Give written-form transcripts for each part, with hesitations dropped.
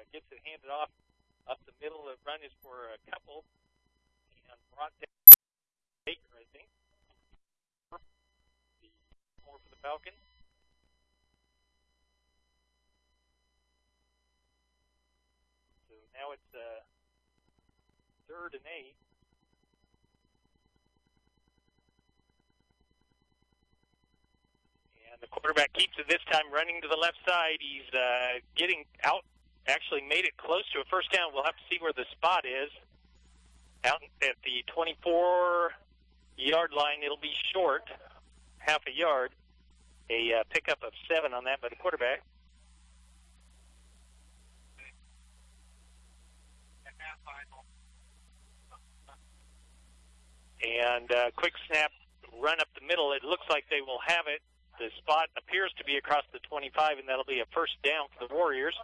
gets it handed off up the middle. The run is for a couple and brought down Baker, I think. The more for the Falcons. So now it's 3rd and 8. And the quarterback keeps it this time, running to the left side. He's getting out, actually made it close to a first down. We'll have to see where the spot is. Out at the 24-yard line, it'll be short, half a yard. A pickup of 7 on that by the quarterback. And quick snap, run up the middle. It looks like they will have it. The spot appears to be across the 25, and that'll be a first down for the Warriors.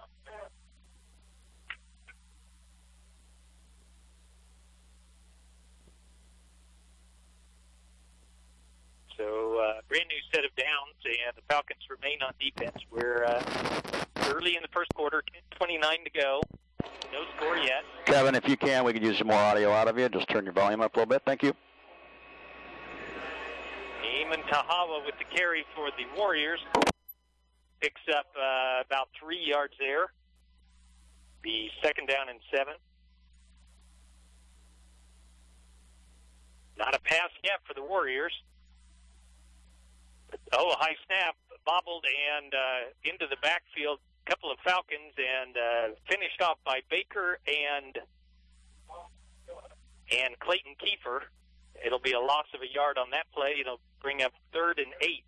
So brand new set of downs, and the Falcons remain on defense. We're early in the first quarter, 10:29 to go. No score yet. Kevin, if you can, we could use some more audio out of you. Just turn your volume up a little bit. Thank you. Eamon Tahawa with the carry for the Warriors. Picks up about 3 yards there. The second down and 7. Not a pass yet for the Warriors. Oh, a high snap, bobbled and into the backfield. A couple of Falcons and finished off by Baker and Clayton Kiefer. It'll be a loss of a yard on that play. It'll bring up 3rd and 8.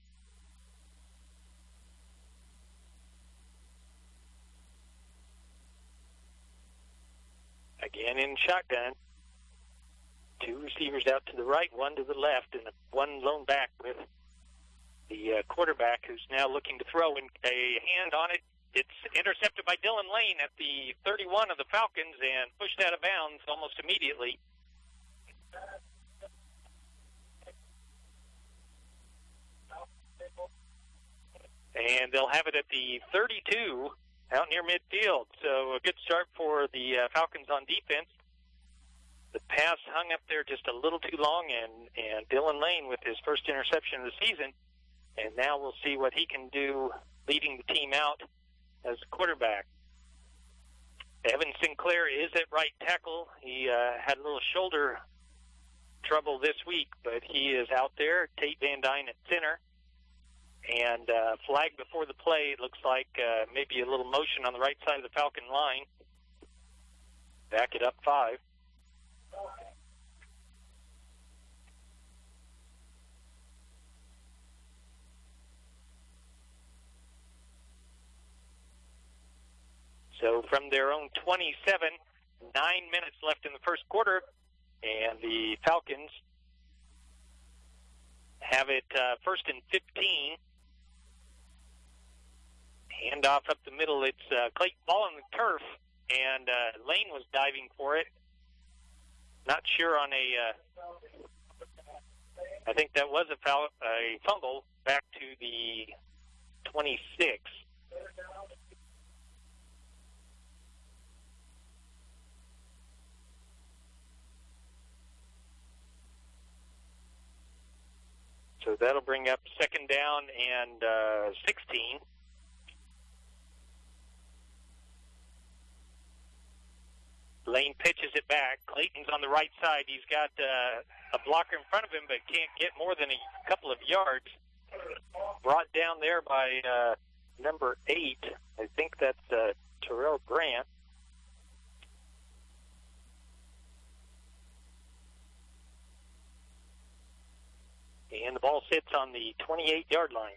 Again in shotgun. 2 receivers out to the right, 1 to the left, and 1 lone back with the quarterback who's now looking to throw, and a hand on it. It's intercepted by Dylan Lane at the 31 of the Falcons and pushed out of bounds almost immediately. And they'll have it at the 32 out near midfield. So a good start for the Falcons on defense. The pass hung up there just a little too long, and Dylan Lane with his first interception of the season. And now we'll see what he can do leading the team out as a quarterback. Evan Sinclair is at right tackle. He had a little shoulder trouble this week, but he is out there. Tate Van Dyne at center. And flag before the play. It looks like maybe a little motion on the right side of the Falcon line. Back it up 5. So from their own 27, 9 minutes left in the first quarter, and the Falcons have it 1st and 15. Handoff up the middle. It's Clayton ball on the turf, and Lane was diving for it. Not sure on I think that was a fumble back to the 26. So that'll bring up second down and 16. Lane pitches it back. Clayton's on the right side. He's got a blocker in front of him, but can't get more than a couple of yards. Brought down there by number 8. I think that's Terrell Grant. And the ball sits on the 28-yard line.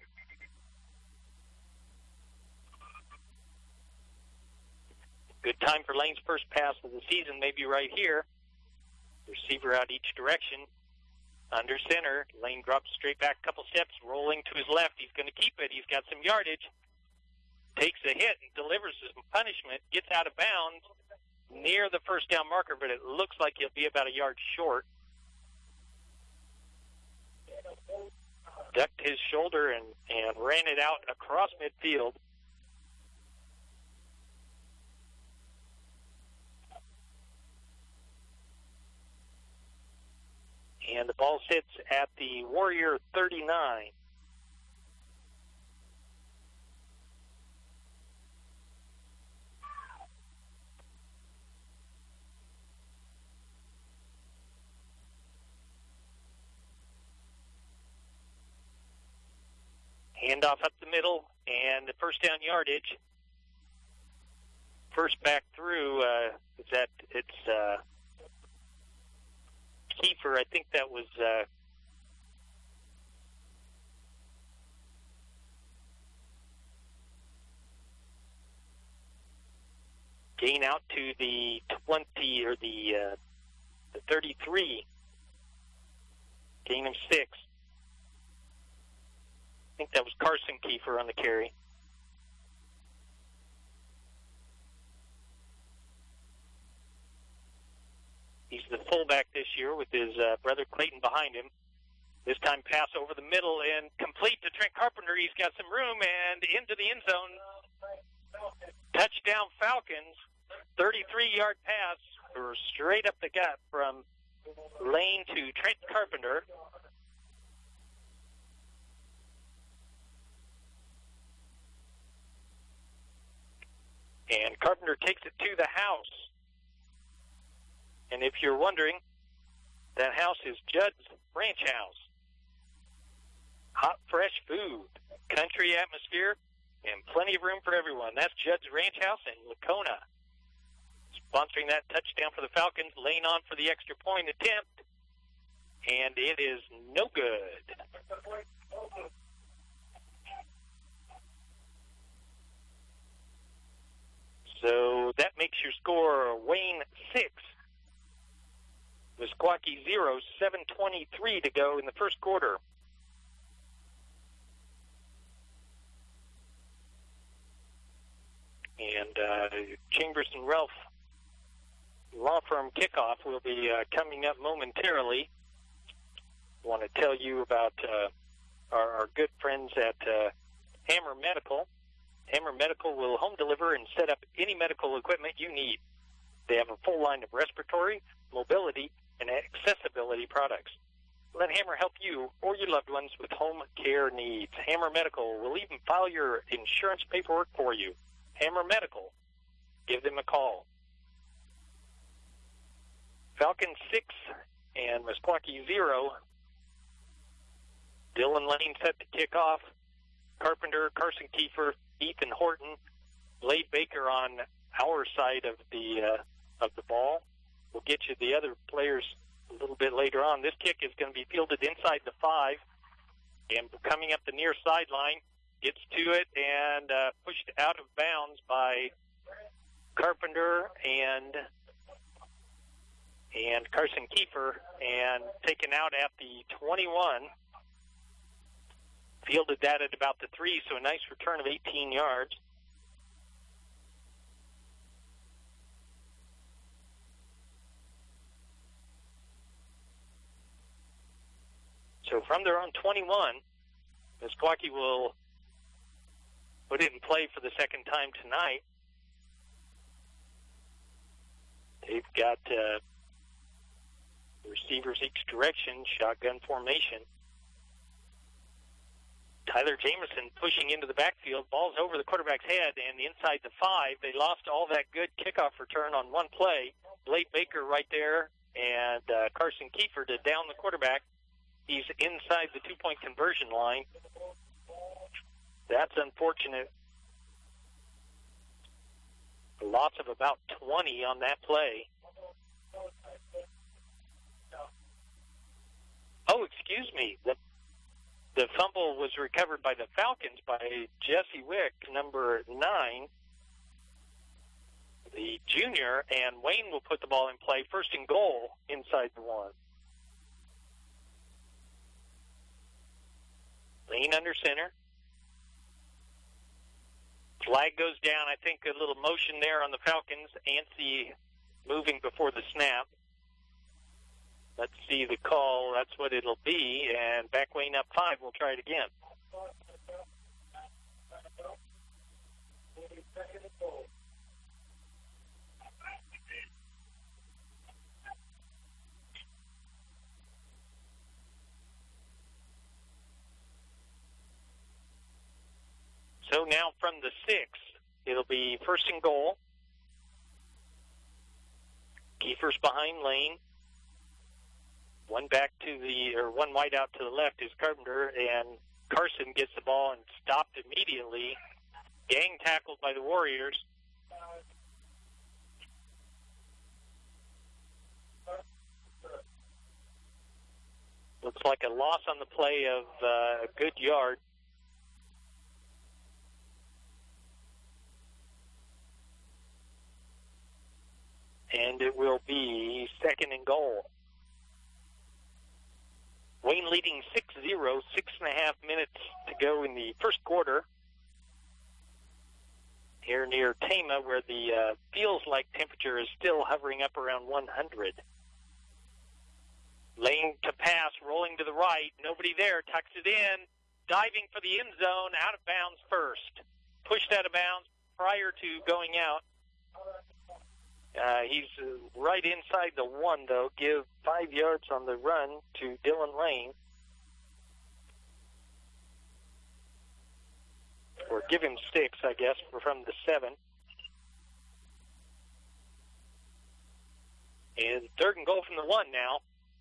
Good time for Lane's first pass of the season, maybe right here. Receiver out each direction. Under center. Lane drops straight back a couple steps, rolling to his left. He's going to keep it. He's got some yardage. Takes a hit and delivers some punishment. Gets out of bounds near the first down marker, but it looks like he'll be about a yard short. Ducked his shoulder and ran it out across midfield. And the ball sits at the Warrior 39. Handoff up the middle, and the first down yardage. First back through, it's Kiefer. I think that was gain out to the 20 or the 33. Gain of 6. I think that was Carson Kiefer on the carry. He's the fullback this year with his brother Clayton behind him. This time pass over the middle and complete to Trent Carpenter. He's got some room and into the end zone. Touchdown Falcons. 33-yard pass or straight up the gut from Lane to Trent Carpenter. And Carpenter takes it to the house. And if you're wondering, that house is Judd's Ranch House. Hot, fresh food, country atmosphere, and plenty of room for everyone. That's Judd's Ranch House in Lacona. Sponsoring that touchdown for the Falcons. Lane on for the extra point attempt. And it is no good. So that makes your score Wayne 6. Meskwaki 0, 7:23 to go in the first quarter. And Chambers and Ralph Law Firm kickoff will be coming up momentarily. I want to tell you about our good friends at Hammer Medical. Hammer Medical will home deliver and set up any medical equipment you need. They have a full line of respiratory, mobility, and accessibility products. Let Hammer help you or your loved ones with home care needs. Hammer Medical will even file your insurance paperwork for you. Hammer Medical. Give them a call. Falcon 6 and Meskwaki 0. Dylan Lane set to kick off. Carpenter, Carson Kiefer, Ethan Horton, Blade Baker on our side of the ball. We'll get you the other players a little bit later on. This kick is going to be fielded inside the 5, and coming up the near sideline, gets to it and pushed out of bounds by Carpenter and Carson Kiefer, and taken out at the 21. Fielded that at about the 3, so a nice return of 18 yards. So from their own 21, Meskwaki will put it in play for the second time tonight. They've got receivers each direction, shotgun formation. Tyler Jameson pushing into the backfield. Ball's over the quarterback's head and inside the 5. They lost all that good kickoff return on one play. Blake Baker right there and Carson Kiefer to down the quarterback. He's inside the two-point conversion line. That's unfortunate. A loss of about 20 on that play. Oh, excuse me. The fumble was recovered by the Falcons by Jesse Wick, number 9, the junior, and Wayne will put the ball in play, first and goal inside the 1. Lane under center. Flag goes down. I think a little motion there on the Falcons. Anstey moving before the snap. Let's see the call. That's what it'll be. And back Wayne up 5. We'll try it again. So now from the 6, it'll be first and goal. Kiefer's behind Lane. One wide out to the left is Carpenter, and Carson gets the ball and stopped immediately. Gang tackled by the Warriors. Looks like a loss on the play of a good yard. And it will be second and goal. Wayne leading 6-0, 6.5 minutes to go in the first quarter. Here near Tama, where the feels like temperature is still hovering up around 100. Lane to pass, rolling to the right. Nobody there, tucks it in. Diving for the end zone, out of bounds first. Pushed out of bounds prior to going out. He's right inside the 1, though. Give 5 yards on the run to Dylan Lane. Or give him 6, I guess, from the 7. And third and goal from the 1 now.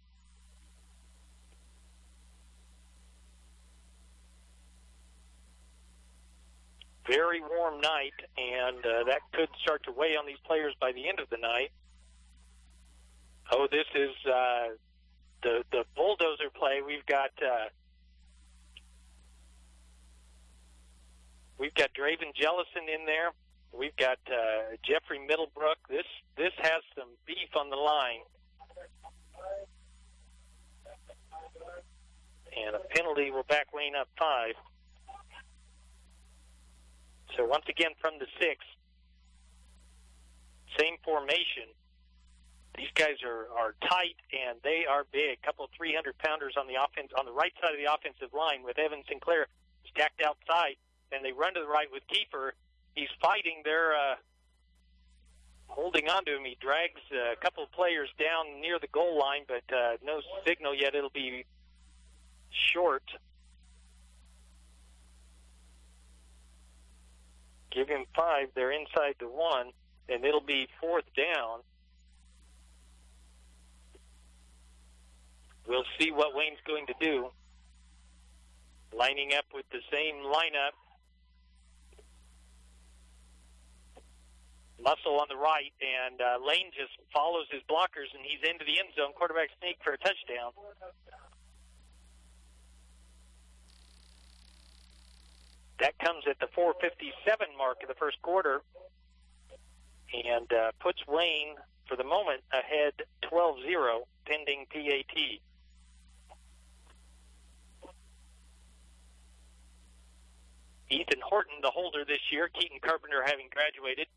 Very warm night, and that could start to weigh on these players by the end of the night. Oh, this is the bulldozer play. We've got Draven Jellison in there. We've got Jeffrey Middlebrook. This has some beef on the line. And a penalty will back Wayne up 5. So once again from the 6, same formation. These guys are tight and they are big. A couple of 300-pounders on the offense on the right side of the offensive line with Evan Sinclair stacked outside, and they run to the right with Kiefer. He's fighting. They're holding on to him. He drags a couple of players down near the goal line, but no signal yet. It'll be short. Give him 5. They're inside the 1, and it'll be 4th down. We'll see what Wayne's going to do. Lining up with the same lineup. Muscle on the right, and Lane just follows his blockers, and he's into the end zone. Quarterback sneak for a touchdown. That comes at the 4:57 mark of the first quarter and puts Wayne, for the moment, ahead 12-0, pending PAT. Ethan Horton, the holder this year, Keaton Carpenter having graduated.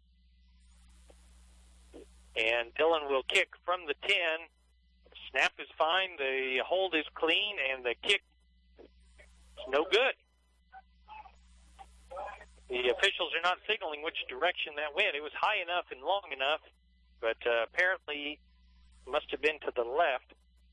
And Dylan will kick from the 10. Snap is fine, the hold is clean, and the kick is no good. The officials are not signaling which direction that went. It was high enough and long enough, but apparently must have been to the left.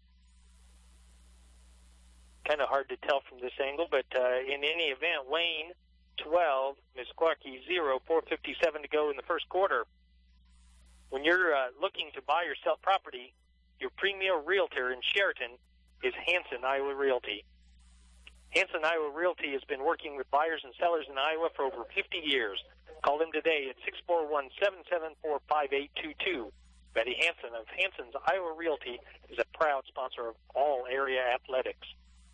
Kind of hard to tell from this angle, but in any event, Wayne 12, Meskwaki 0, 4:57 to go in the first quarter. When you're looking to buy or sell property, your premier realtor in Sheraton is Hanson Iowa Realty. Hanson Iowa Realty has been working with buyers and sellers in Iowa for over 50 years. Call them today at 641-774-5822. Betty Hanson of Hanson's Iowa Realty is a proud sponsor of all area athletics.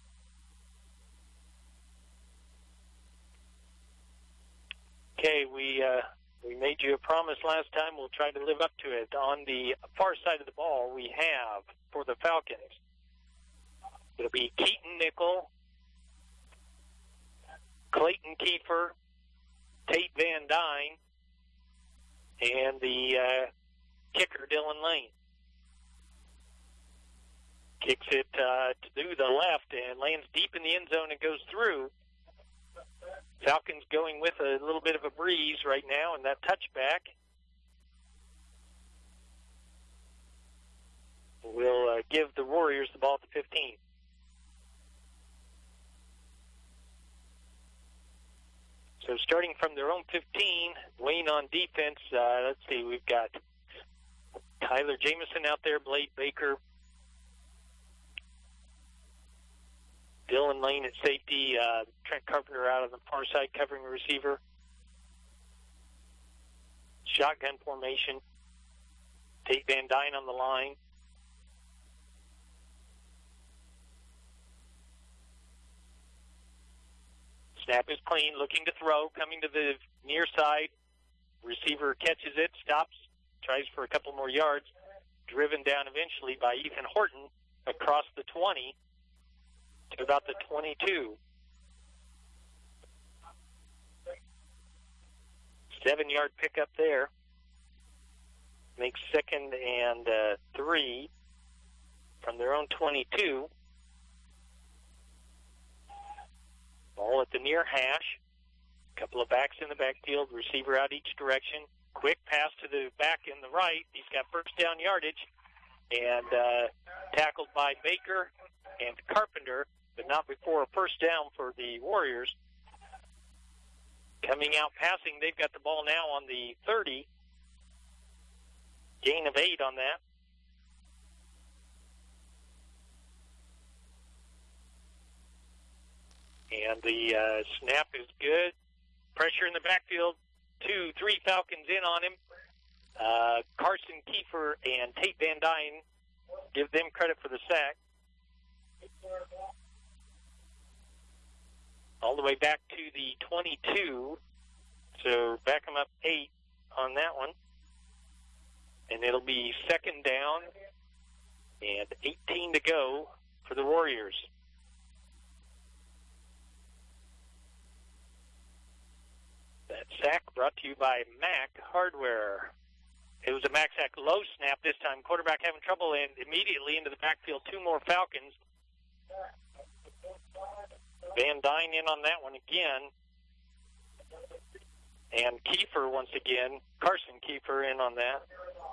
Okay, we made you a promise last time. We'll try to live up to it. On the far side of the ball, we have, for the Falcons, it'll be Keaton Nickel, Clayton Kiefer, Tate Van Dyne, and the kicker, Dylan Lane. Kicks it to the left and lands deep in the end zone and goes through. Falcons going with a little bit of a breeze right now, and that touchback will give the Warriors the ball at the 15. So starting from their own 15, Wayne on defense. Let's see, we've got Tyler Jamison out there, Blade Baker, Dylan Lane at safety, Trent Carpenter out on the far side covering the receiver. Shotgun formation. Tate Van Dyne on the line. Snap is clean, looking to throw, coming to the near side. Receiver catches it, stops, tries for a couple more yards. Driven down eventually by Ethan Horton across the 20 to about the 22. 7-yard pickup there. Makes 2nd and 3 from their own 22. Ball at the near hash. Couple of backs in the backfield. Receiver out each direction. Quick pass to the back in the right. He's got first down yardage. And tackled by Baker and Carpenter, but not before a first down for the Warriors. Coming out passing, they've got the ball now on the 30. Gain of 8 on that. And the snap is good. Pressure in the backfield. 2, 3 Falcons in on him. Carson Kiefer and Tate Van Dyne, give them credit for the sack. All the way back to the 22. So back them up 8 on that one. And it'll be 2nd down and 18 to go for the Warriors. That sack brought to you by Mac Hardware. It was a Mac sack low snap this time. Quarterback having trouble, and immediately into the backfield, 2 more Falcons. Van Dyne in on that one again. And Kiefer once again. Carson Kiefer in on that.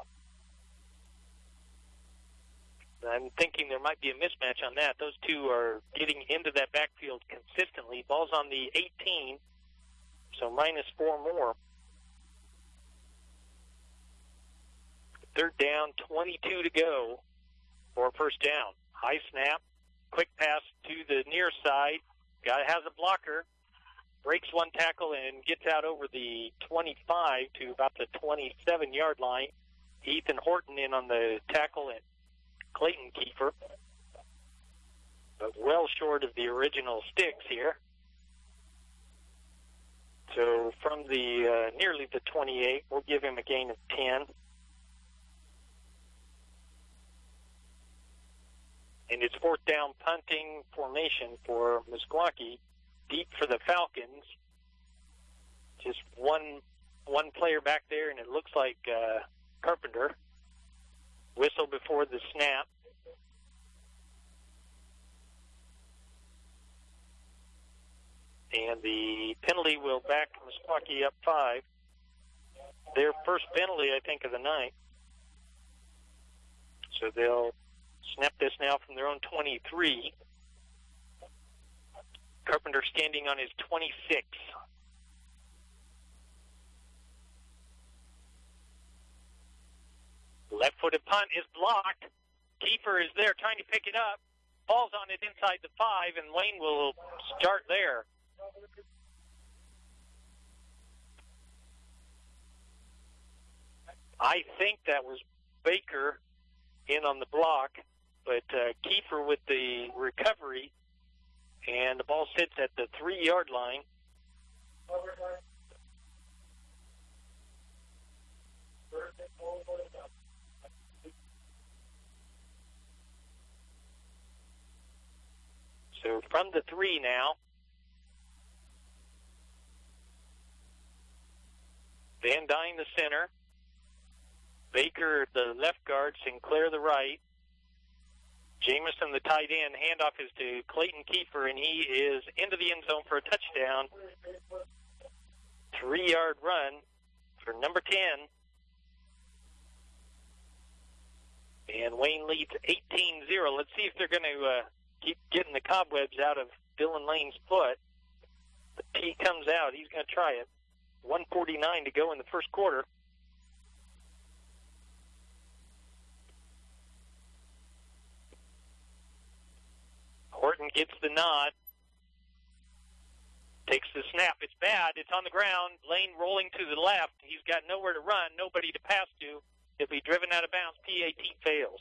I'm thinking there might be a mismatch on that. Those two are getting into that backfield consistently. Ball's on the 18, so -4 more. 3rd down, 22 to go for first down. High snap, quick pass to the near side. Guy has a blocker, breaks one tackle and gets out over the 25 to about the 27-yard line. Ethan Horton in on the tackle and Clayton Kiefer, but well short of the original sticks here. So from the nearly the 28, we'll give him a gain of 10. And it's 4th down punting formation for Meskwaki. Deep for the Falcons. Just one player back there, and it looks like Carpenter. Whistle before the snap. And the penalty will back Meskwaki up 5. Their first penalty, I think, of the night. So they'll snap this now from their own 23. Carpenter standing on his 26. Left-footed punt is blocked. Kiefer is there trying to pick it up. Falls on it inside the 5, and Wayne will start there. I think that was Baker in on the block, but Kiefer with the recovery, and the ball sits at the 3-yard line. So from the 3 now, Van Dyne the center, Baker the left guard, Sinclair the right, Jamison the tight end. Handoff is to Clayton Kiefer, and he is into the end zone for a touchdown. 3-yard run for number 10. And Wayne leads 18-0. Let's see if they're going to keep getting the cobwebs out of Dylan Lane's foot. The tee comes out. He's going to try it. 1:49 to go in the first quarter. Horton gets the nod. Takes the snap. It's bad. It's on the ground. Lane rolling to the left. He's got nowhere to run, nobody to pass to. He'll be driven out of bounds. PAT fails.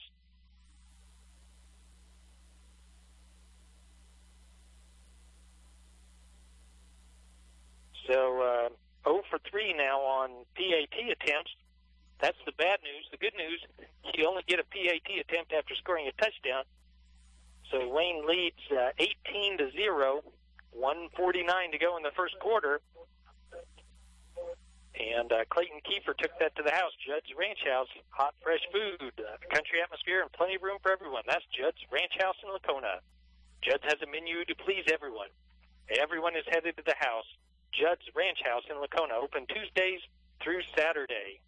So 0 for 3 now on PAT attempts. That's the bad news. The good news, you only get a PAT attempt after scoring a touchdown. So Wayne leads 18-0, 1:49 to go in the first quarter. And Clayton Kiefer took that to the house. Judd's Ranch House, hot, fresh food, country atmosphere, and plenty of room for everyone. That's Judd's Ranch House in Lacona. Judd's has a menu to please everyone. Everyone is headed to the house. Judd's Ranch House in Lacona, open Tuesdays through Saturday.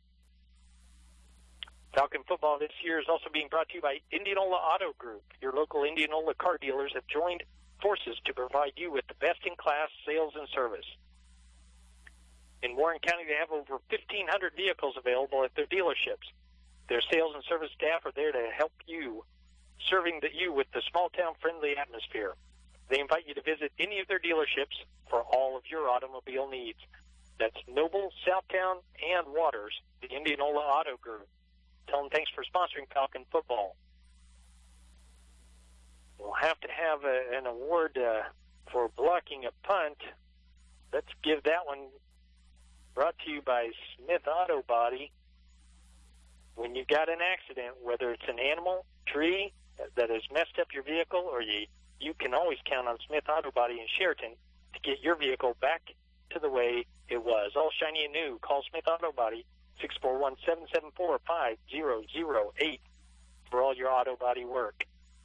Falcon football this year is also being brought to you by Indianola Auto Group. Your local Indianola car dealers have joined forces to provide you with the best-in-class sales and service. In Warren County, they have over 1,500 vehicles available at their dealerships. Their sales and service staff are there to help you, serving you with the small-town friendly atmosphere. They invite you to visit any of their dealerships for all of your automobile needs. That's Noble, Southtown, and Waters, the Indianola Auto Group. Tell them thanks for sponsoring Falcon football. We'll have to have an award for blocking a punt. Let's give that one brought to you by Smith Auto Body. When you've got an accident, whether it's an animal, tree that has messed up your vehicle, or you can always count on Smith Auto Body in Sheraton to get your vehicle back to the way it was. All shiny and new. Call Smith Auto Body, 641-774-5008 for all your auto body work.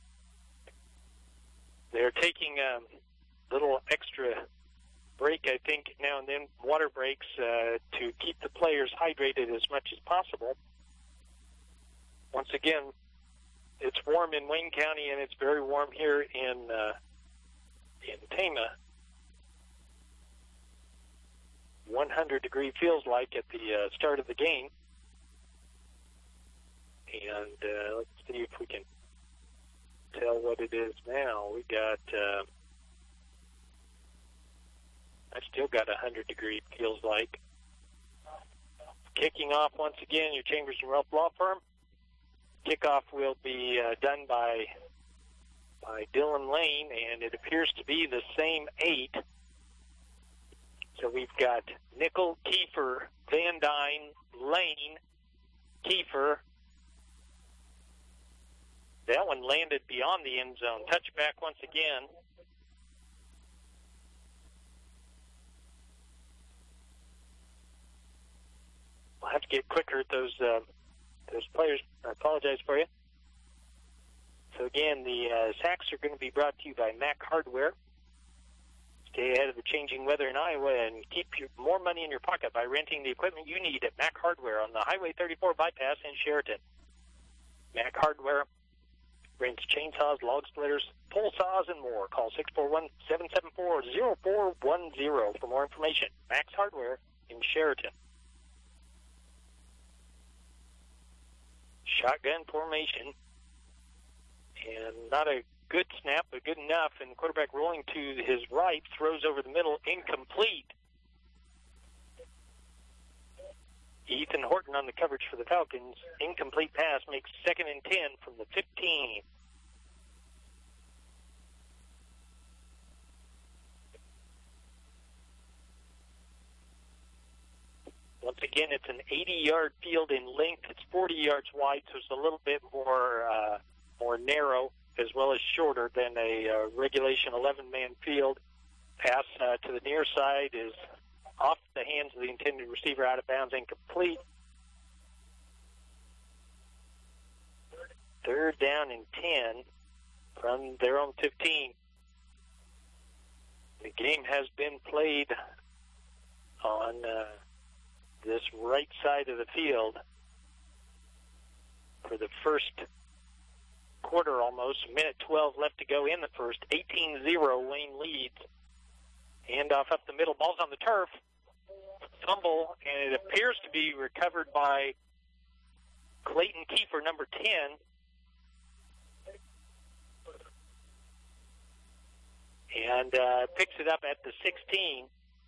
They're taking a little extra break, I think, now and then, water breaks, to keep the players hydrated as much as possible. Once again, it's warm in Wayne County, and it's very warm here in Tama. 100-degree feels like at the start of the game. And let's see if we can tell what it is now. We got, I still got 100-degree feels like. Kicking off once again, your Chambers and Rupp Law Firm. Kickoff will be done by Dylan Lane, and it appears to be the same 8. So we've got Nickel, Kiefer, Van Dyne, Lane, Kiefer. That one landed beyond the end zone. Touchback once again. We'll have to get quicker at those players. I apologize for you. So again, the sacks are going to be brought to you by Mac Hardware. Stay ahead of the changing weather in Iowa and keep more money in your pocket by renting the equipment you need at Mac Hardware on the Highway 34 bypass in Sheraton. Mac Hardware rents chainsaws, log splitters, pole saws, and more. Call 641-774-0410 for more information. Mac Hardware in Sheraton. Shotgun formation, and not a good snap, but good enough, and the quarterback rolling to his right, throws over the middle, incomplete. Ethan Horton on the coverage for the Falcons. Incomplete pass makes 2nd and 10 from the 15. Once again, it's an 80-yard field in length. It's 40 yards wide, so it's a little bit more narrow as well as shorter than a regulation 11-man field. Pass to the near side is off the hands of the intended receiver, out of bounds, incomplete. 3rd down and 10 from their own 15. The game has been played on this right side of the field for the first quarter almost. Minute 12 left to go in the first. 18-0, Wayne leads. Handoff up the middle. Ball's on the turf. Fumble, and it appears to be recovered by Clayton Kiefer, number 10. And picks it up at the 16.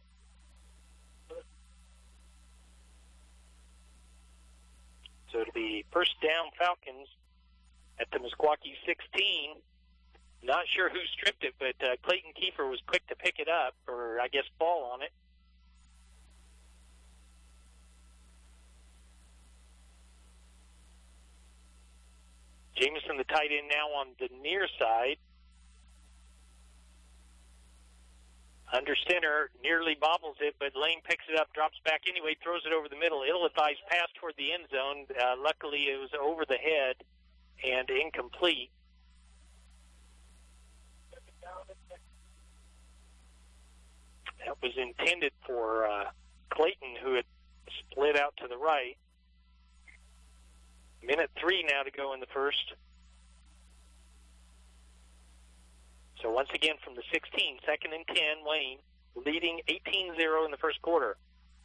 So it'll be first down Falcons at the Meskwaki 16. Not sure who stripped it, but Clayton Kiefer was quick to pick it up, or I guess fall on it. Jameson, the tight end, now on the near side. Under center, nearly bobbles it, but Lane picks it up, drops back anyway, throws it over the middle. Ill-advised pass toward the end zone. Luckily, it was over the head and incomplete. That was intended for Clayton, who had split out to the right. Minute 3 now to go in the first. So once again from the 16, second and 10, Wayne leading 18-0 in the first quarter.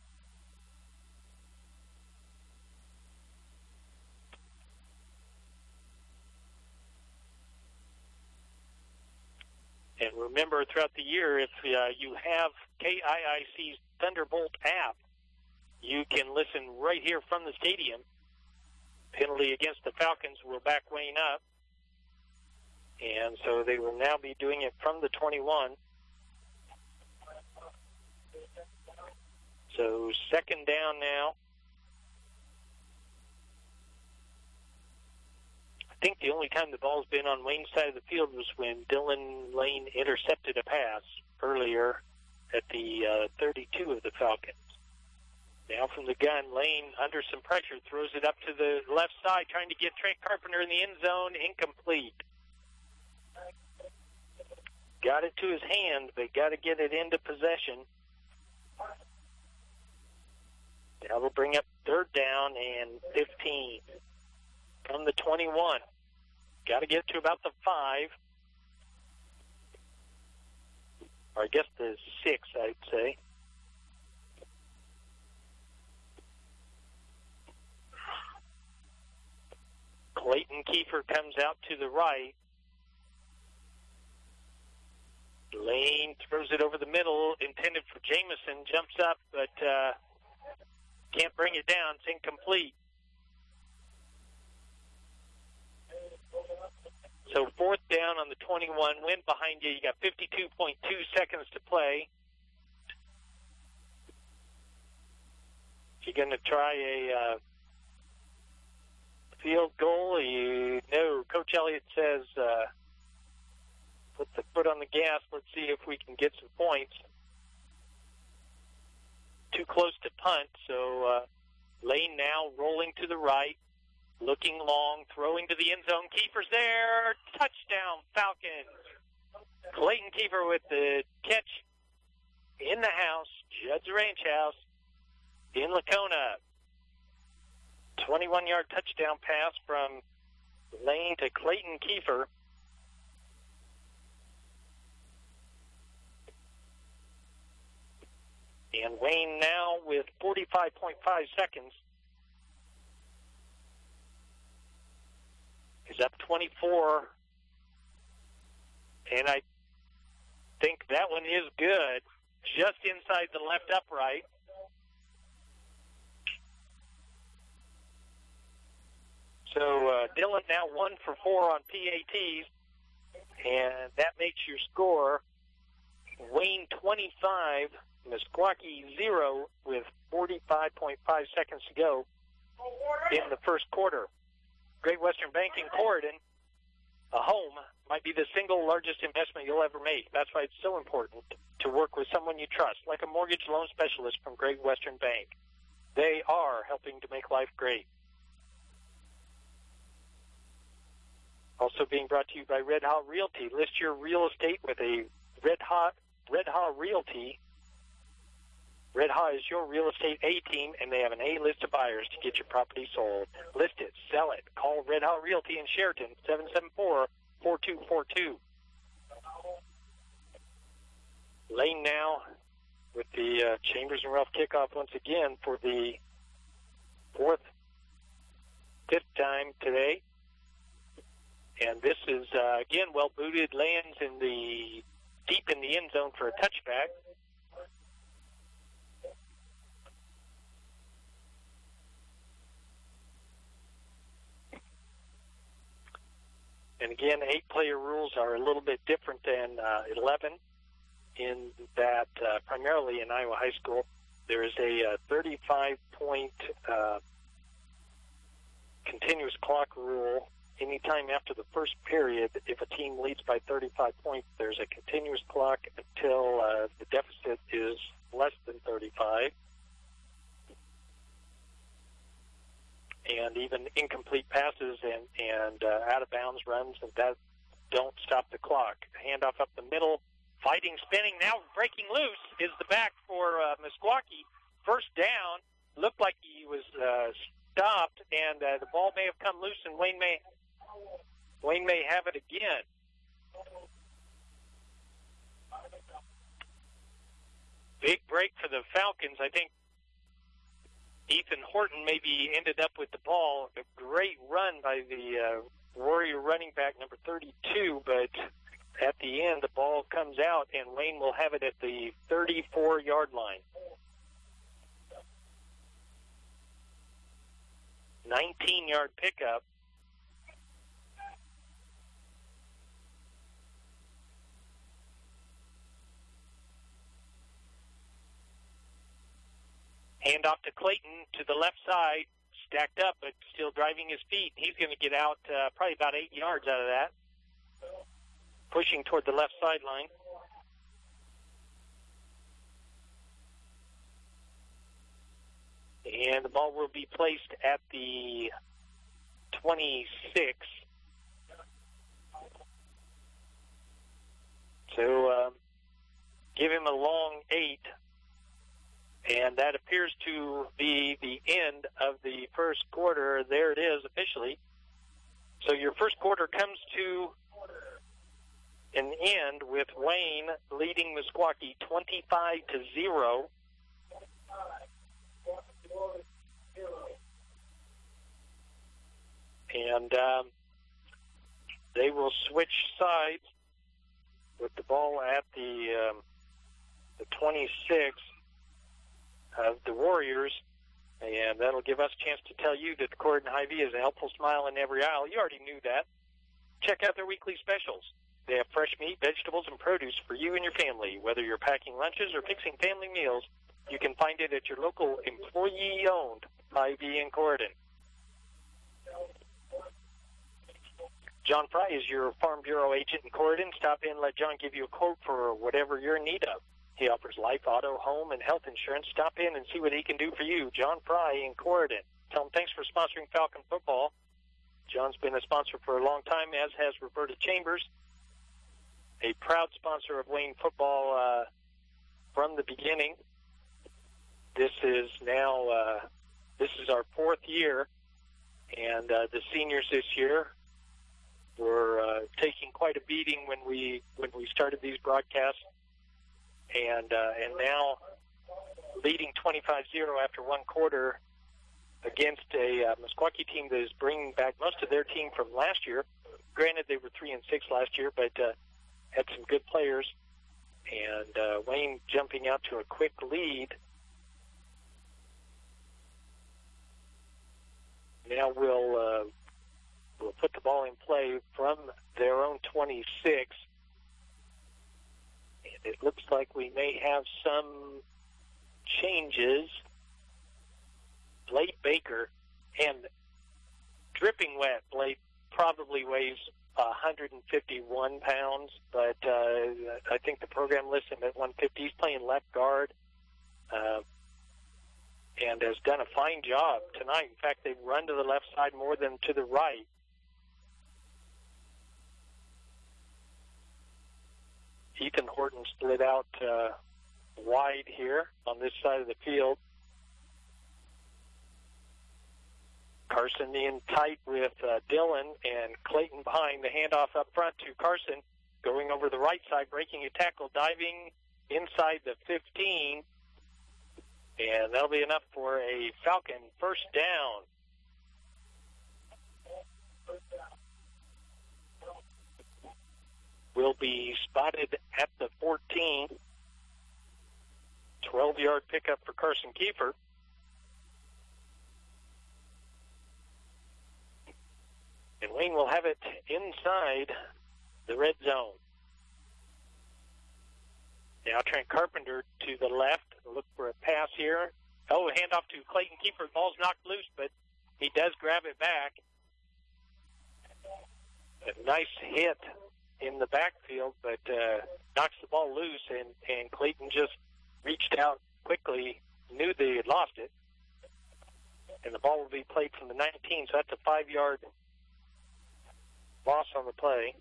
And remember, throughout the year, if you have KIIC's Thunderbolt app, you can listen right here from the stadium. Penalty against the Falcons will back Wayne up. And so they will now be doing it from the 21. So second down now. I think the only time the ball's been on Wayne's side of the field was when Dylan Lane intercepted a pass earlier at the 32 of the Falcons. Now from the gun, Lane, under some pressure, throws it up to the left side, trying to get Trent Carpenter in the end zone. Incomplete. Got it to his hand, but got to get it into possession. Now we'll bring up third down and 15 from the 21. Got to get to about the 5. Or I guess the 6, I'd say. Clayton Kiefer comes out to the right. Lane throws it over the middle, intended for Jameson, jumps up, but can't bring it down. It's incomplete. So fourth down on the 21. Wind behind you. You got 52.2 seconds to play. If you're going to try a field goal, Coach Elliott says put the foot on the gas. Let's see if we can get some points. Too close to punt, so Lane now rolling to the right, looking long, throwing to the end zone. Kiefer's there. Touchdown, Falcons. Clayton Kiefer with the catch in the house, Judd's Ranch House in Lacona. 21-yard touchdown pass from Lane to Clayton Kiefer. And Wayne now with 45.5 seconds is up 24. And I think that one is good, just inside the left upright. So Dylan now 1 for 4 on PATs, and that makes your score Wayne 25, Meskwaki 0 with 45.5 seconds to go in the first quarter. Great Western Bank in Corydon, a home, might be the single largest investment you'll ever make. That's why it's so important to work with someone you trust, like a mortgage loan specialist from Great Western Bank. They are helping to make life great. Also being brought to you by Red Hot Realty. List your real estate with a Red Hot Realty. Red Hot is your real estate A-team, and they have an A-list of buyers to get your property sold. List it, sell it. Call Red Hot Realty in Sheraton, 774-4242. Lane now with the Chambers and Ralph kickoff once again for the fifth time today. And this is, again, well booted, lands deep in the end zone for a touchback. And again, 8-player rules are a little bit different than 11 in that primarily in Iowa high school, there is a 35-point continuous clock rule. Anytime after the first period, if a team leads by 35 points, there's a continuous clock until the deficit is less than 35. And even incomplete passes and out-of-bounds runs that don't stop the clock. Handoff up the middle, fighting, spinning, now breaking loose is the back for Meskwaki. First down, looked like he was stopped, and the ball may have come loose, and Wayne may have it again. Big break for the Falcons. I think Ethan Horton maybe ended up with the ball. A great run by the Warrior running back, number 32, but at the end, the ball comes out, and Wayne will have it at the 34-yard line. 19-yard pickup. Handoff to Clayton to the left side, stacked up, but still driving his feet. He's going to get out probably about 8 yards out of that. Pushing toward the left sideline. And the ball will be placed at the 26. So give him a long 8. And that appears to be the end of the first quarter. There it is officially. So your first quarter comes to an end with Wayne leading Meskwaki 25-0. And they will switch sides with the ball at the 26 of the Warriors, and that'll give us a chance to tell you that the Corydon Hy-Vee is a helpful smile in every aisle. You already knew that. Check out their weekly specials. They have fresh meat, vegetables, and produce for you and your family. Whether you're packing lunches or fixing family meals, you can find it at your local employee-owned Hy-Vee in Corydon. John Fry is your Farm Bureau agent in Corydon. Stop in and let John give you a quote for whatever you're in need of. He offers life, auto, home, and health insurance. Stop in and see what he can do for you. John Fry in Corydon. Tell him thanks for sponsoring Falcon football. John's been a sponsor for a long time, as has Roberta Chambers, a proud sponsor of Wayne football from the beginning. This is now this is our fourth year, and the seniors this year were taking quite a beating when we started these broadcasts. And now leading 25-0 after one quarter against a Meskwaki team that is bringing back most of their team from last year. Granted, they were 3-6 last year, but had some good players. And Wayne jumping out to a quick lead. Now we'll put the ball in play from their own 26. It looks like we may have some changes. Blake Baker, and dripping wet, Blake probably weighs 151 pounds, but I think the program lists him at 150. He's playing left guard and has done a fine job tonight. In fact, they've run to the left side more than to the right. Ethan Horton split out wide here on this side of the field. Carson in tight with Dillon, and Clayton behind. The handoff up front to Carson, going over the right side, breaking a tackle, diving inside the 15. And that'll be enough for a Falcon first down. Will be spotted at the 14. 12-yard pickup for Carson Kiefer. And Wayne will have it inside the red zone. Now Trent Carpenter to the left. Look for a pass here. Oh, handoff to Clayton Kiefer. The ball's knocked loose, but he does grab it back. A nice hit in the backfield, but knocks the ball loose, and Clayton just reached out quickly, knew they had lost it, and the ball will be played from the 19, so that's a 5-yard loss on the play.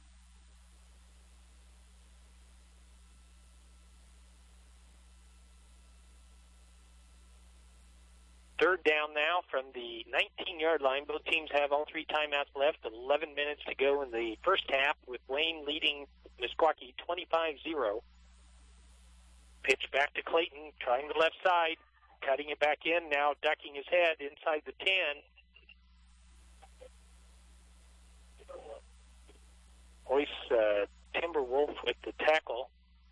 Third down now from the 19-yard line. Both teams have all 3 timeouts left. 11 minutes to go in the first half with Wayne leading Meskwaki 25-0. Pitch back to Clayton, trying the left side, cutting it back in, now ducking his head inside the 10. Royce Timberwolf with the tackle.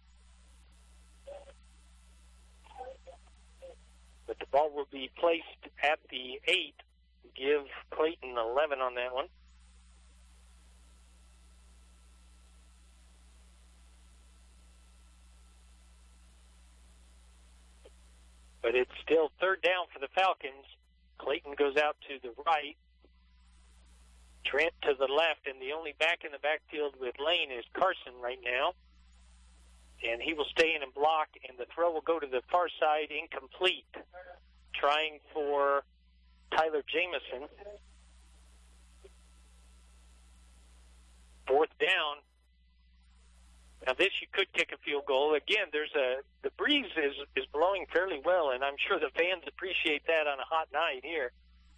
But the ball will be placed at the 8. Give Clayton 11 on that one. But it's still third down for the Falcons. Clayton goes out to the right. Trent to the left, and the only back in the backfield with Lane is Carson right now. And he will stay in and block, and the throw will go to the far side, incomplete. Trying for Tyler Jamison. Fourth down. Now this you could kick a field goal. Again, the breeze is blowing fairly well, and I'm sure the fans appreciate that on a hot night here.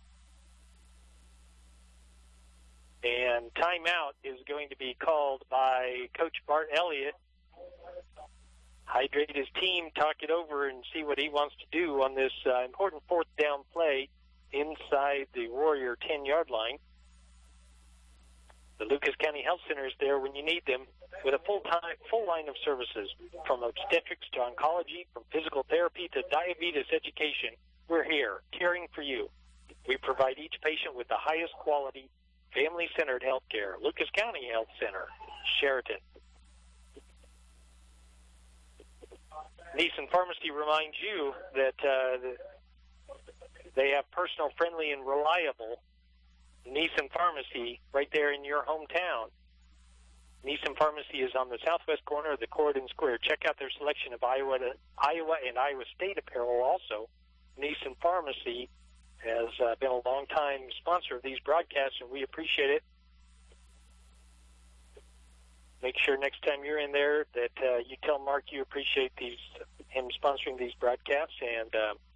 And timeout is going to be called by Coach Bart Elliott. Hydrate his team, talk it over, and see what he wants to do on this important fourth down play inside the Warrior 10-yard line. The Lucas County Health Center is there when you need them with a full line of services, from obstetrics to oncology, from physical therapy to diabetes education. We're here, caring for you. We provide each patient with the highest quality, family-centered health care. Lucas County Health Center, Sheraton. Neeson Pharmacy reminds you that they have personal, friendly, and reliable Neeson Pharmacy right there in your hometown. Neeson Pharmacy is on the southwest corner of the Corridon Square. Check out their selection of Iowa and Iowa State apparel also. Neeson Pharmacy has been a long-time sponsor of these broadcasts, and we appreciate it. Make sure next time you're in there that you tell Mark you appreciate him sponsoring these broadcasts, and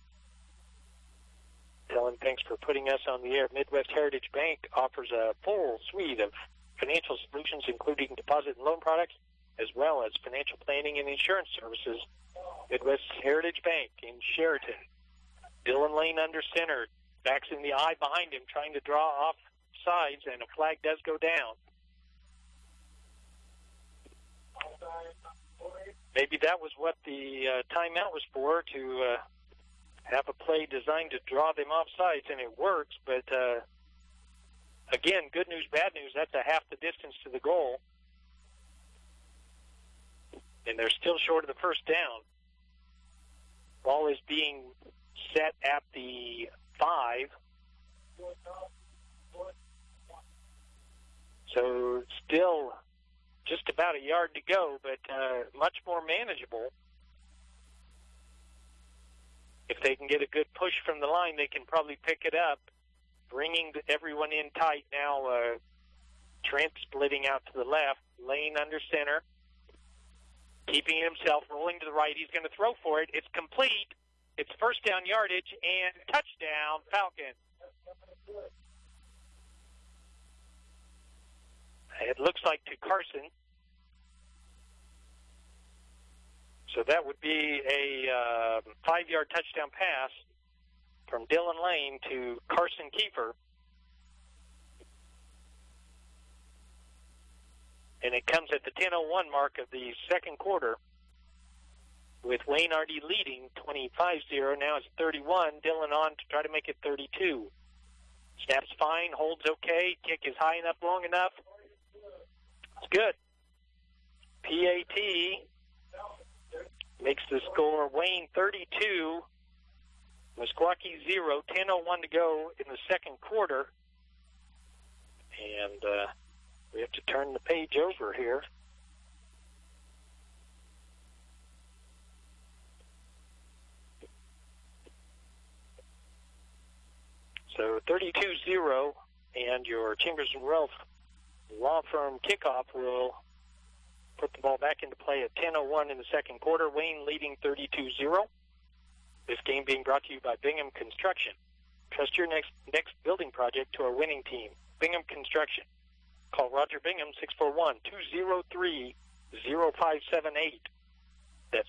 tell him thanks for putting us on the air. Midwest Heritage Bank offers a full suite of financial solutions, including deposit and loan products, as well as financial planning and insurance services. Midwest Heritage Bank in Sheraton. Dylan Lane under center. Backs in the eye behind him, trying to draw off sides, and a flag does go down. Maybe that was what the timeout was for, to have a play designed to draw them off sides, and it works. But, again, good news, bad news, that's a half the distance to the goal. And they're still short of the first down. Ball is being set at the 5. So still just about a yard to go, but much more manageable. If they can get a good push from the line, they can probably pick it up, bringing everyone in tight now. Trent splitting out to the left, Lane under center, keeping it himself, rolling to the right. He's going to throw for it. It's complete. It's first down yardage and touchdown, Falcons. It looks like to Carson. So that would be a 5-yard touchdown pass from Dylan Lane to Carson Kiefer. And it comes at the 10:01 mark of the second quarter with Wayne already leading 25-0. Now it's 31. Dylan on to try to make it 32. Snap's fine, holds okay. Kick is high enough, long enough. It's good. PAT makes the score Wayne 32, Meskwaki 0, 10:01 to go in the second quarter. And we have to turn the page over here. So 32-0, and your Chambers and Ralph law firm kickoff will put the ball back into play at 10:01 in the second quarter. Wayne leading 32-0. This game being brought to you by Bingham Construction. Trust your next building project to our winning team. Bingham Construction. Call Roger Bingham, 641-203-0578. That's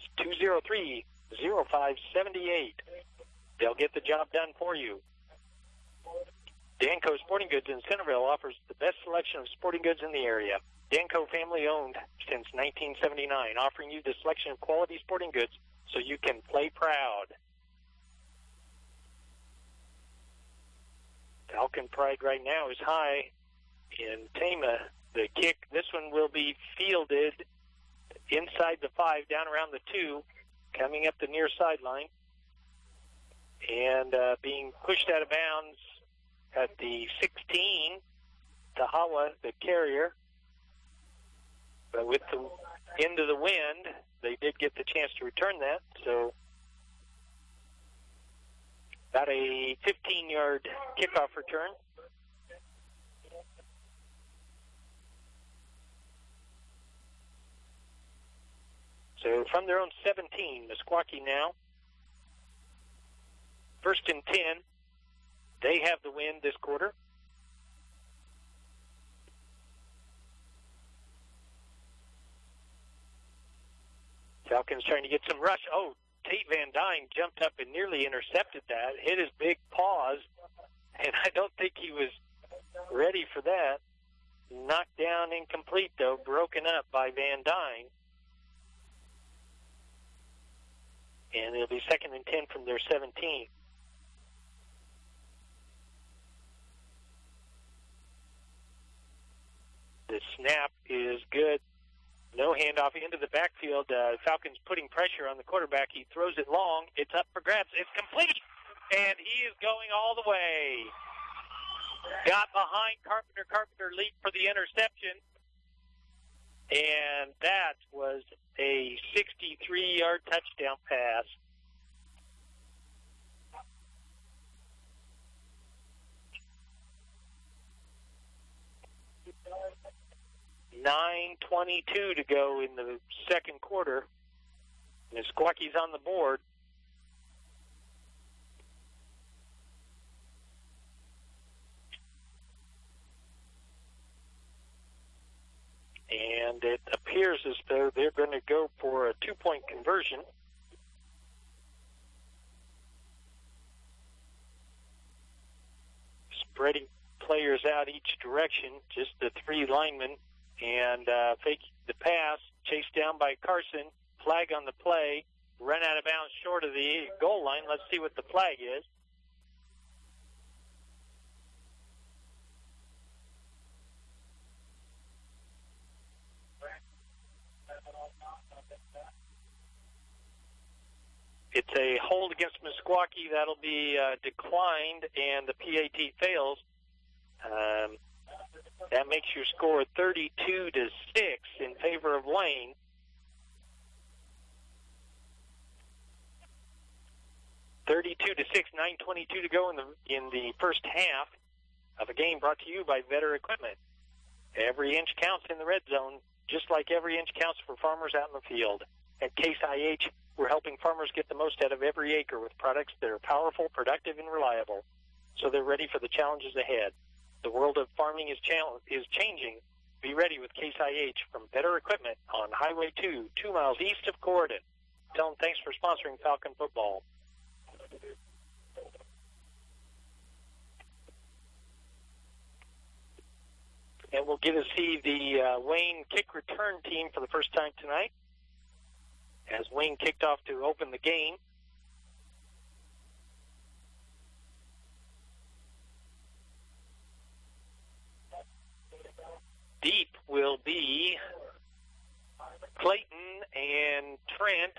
203-0578. They'll get the job done for you. Danco Sporting Goods in Centerville offers the best selection of sporting goods in the area. Danco family owned since 1979, offering you the selection of quality sporting goods so you can play proud. Falcon pride right now is high in Tama. The kick, this one will be fielded inside the 5, down around the 2, coming up the near sideline, and being pushed out of bounds at the 16, Tahawa, the carrier. But with the end of the wind, they did get the chance to return that. So about a 15-yard kickoff return. So from their own 17, Meskwaki now. 1st and 10. They have the win this quarter. Falcons trying to get some rush. Oh, Tate Van Dyne jumped up and nearly intercepted that, hit his big paws, and I don't think he was ready for that. Knocked down, incomplete, though, broken up by Van Dyne. And it'll be 2nd and 10 from their 17. The snap is good. No handoff into the backfield. Falcons putting pressure on the quarterback. He throws it long. It's up for grabs. It's complete. And he is going all the way. Got behind Carpenter. Carpenter leaped for the interception. And that was a 63-yard touchdown pass. .9:22 to go in the second quarter. Meskwacky's on the board. And it appears as though they're going to go for a 2-point conversion. Spreading players out each direction, just the 3 linemen. And fake the pass, chased down by Carson, flag on the play, run out of bounds short of the goal line. Let's see what the flag is. It's a hold against Meskwaki. That'll be declined, and the PAT fails. That makes your score 32-6 in favor of Lane. $32-6, 9:22 to go in the first half of a game brought to you by Vetter Equipment. Every inch counts in the red zone, just like every inch counts for farmers out in the field. At Case IH, we're helping farmers get the most out of every acre with products that are powerful, productive, and reliable, so they're ready for the challenges ahead. The world of farming is changing. Be ready with Case IH from Vetter Equipment on Highway 2, 2 miles east of Corydon. Tell them thanks for sponsoring Falcon football. And we'll get to see the Wayne kick return team for the first time tonight, as Wayne kicked off to open the game. Deep will be Clayton and Trent,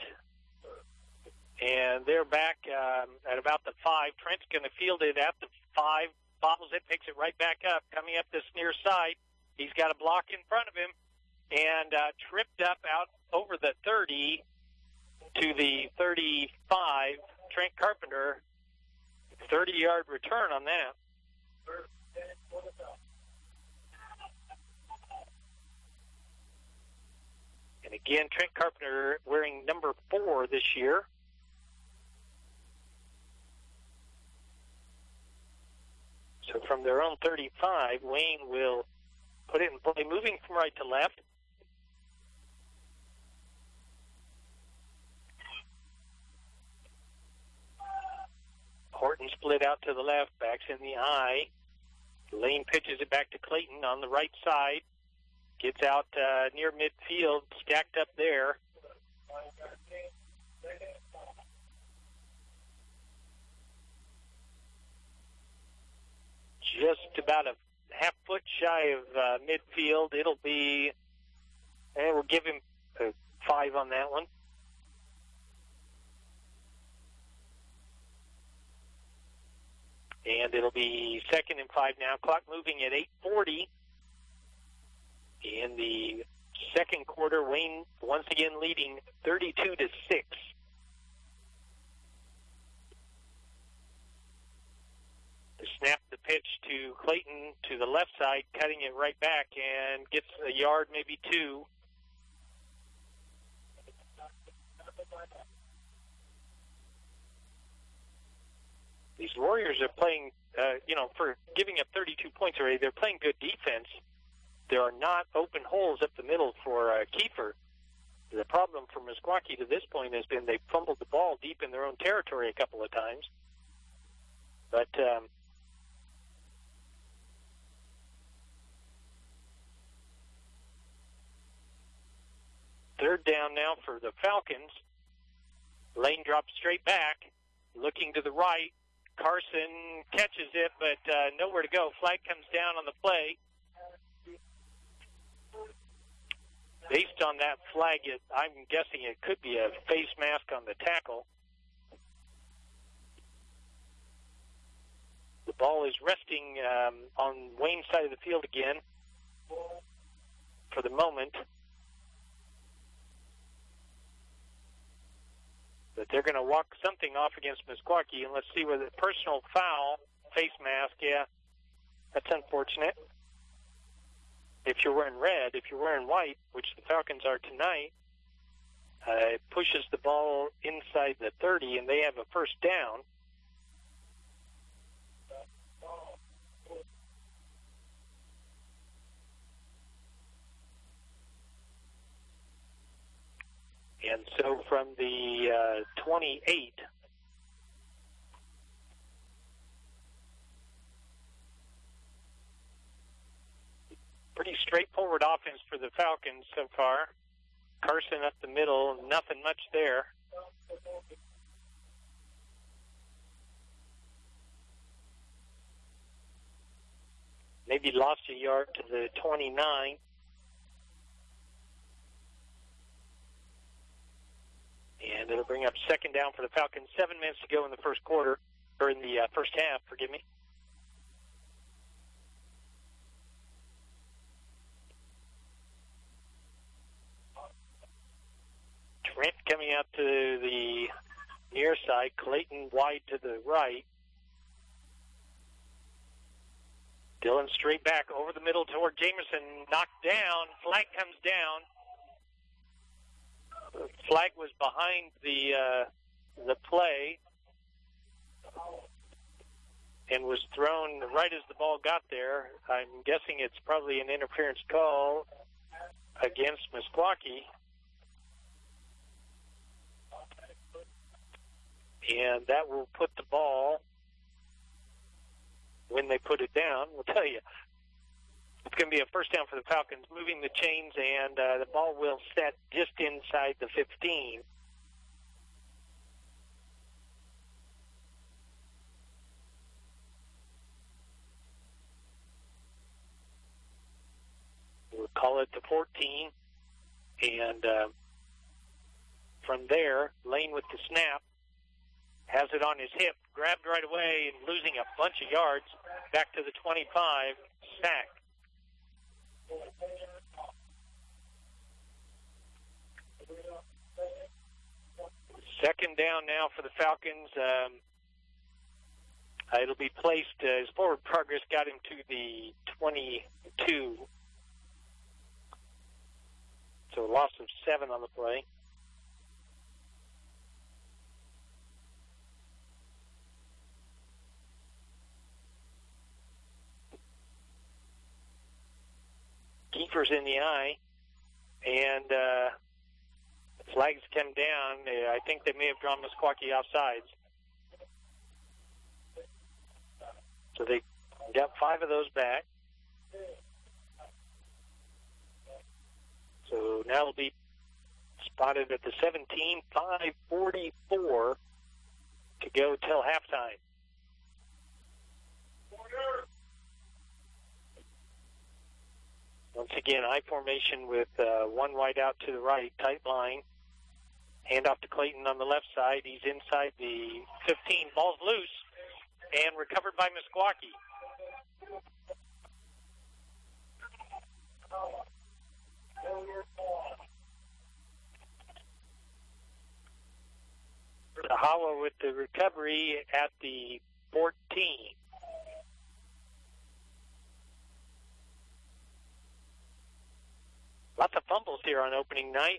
and they're back at about the 5. Trent's going to field it at the 5, bobbles it, picks it right back up, coming up this near side. He's got a block in front of him, and tripped up out over the 30 to the 35. Trent Carpenter, 30-yard return on that. And again, Trent Carpenter wearing number 4 this year. So from their own 35, Wayne will put it in play, moving from right to left. Horton split out to the left, backs in the eye. Lane pitches it back to Clayton on the right side. Gets out near midfield, stacked up there. Just about a half foot shy of midfield. It'll be, and we'll give him a 5 on that one. And it'll be 2nd and 5 now. Clock moving at 8:40. In the second quarter, Wayne once again leading 32-6. To snap the pitch to Clayton to the left side, cutting it right back, and gets a yard, maybe 2. These Warriors are playing, for giving up 32 points already, they're playing good defense. There are not open holes up the middle for Kiefer. The problem for Meskwaki to this point has been they've fumbled the ball deep in their own territory a couple of times. But third down now for the Falcons. Lane drops straight back, looking to the right. Carson catches it, but nowhere to go. Flag comes down on the play. Based on that flag, I'm guessing it could be a face mask on the tackle. The ball is resting on Wayne's side of the field again for the moment. But they're going to walk something off against Meskwaki, and let's see whether personal foul, face mask, yeah, that's unfortunate. If you're wearing red, if you're wearing white, which the Falcons are tonight, it pushes the ball inside the 30, and they have a first down. And so from the 28, pretty straightforward offense for the Falcons so far. Carson up the middle, nothing much there. Maybe lost a yard to the 29. And it'll bring up second down for the Falcons. 7 minutes to go in the first quarter, or in the first half, forgive me. Trent coming out to the near side. Clayton wide to the right. Dillon straight back over the middle toward Jamerson. Knocked down. Flag comes down. The flag was behind the play and was thrown right as the ball got there. I'm guessing it's probably an interference call against Meskwaki. And that will put the ball, when they put it down, we'll tell you, it's going to be a first down for the Falcons, moving the chains, and the ball will set just inside the 15. We'll call it the 14, and from there, Lane with the snap, has it on his hip, grabbed right away and losing a bunch of yards, back to the 25, sack. Second down now for the Falcons. It'll be placed, his forward progress got him to the 22. So a loss of 7 on the play. Kiefer's in the eye, and flags come down. I think they may have drawn Meskwaki offsides. So they got 5 of those back. So now it'll be spotted at the 17, 5:44 to go till halftime. Once again, I formation with one wide out to the right, tight line. Hand off to Clayton on the left side. He's inside the 15. Ball's loose and recovered by Meskwaki. Tahawa with the recovery at the 14. Lots of fumbles here on opening night.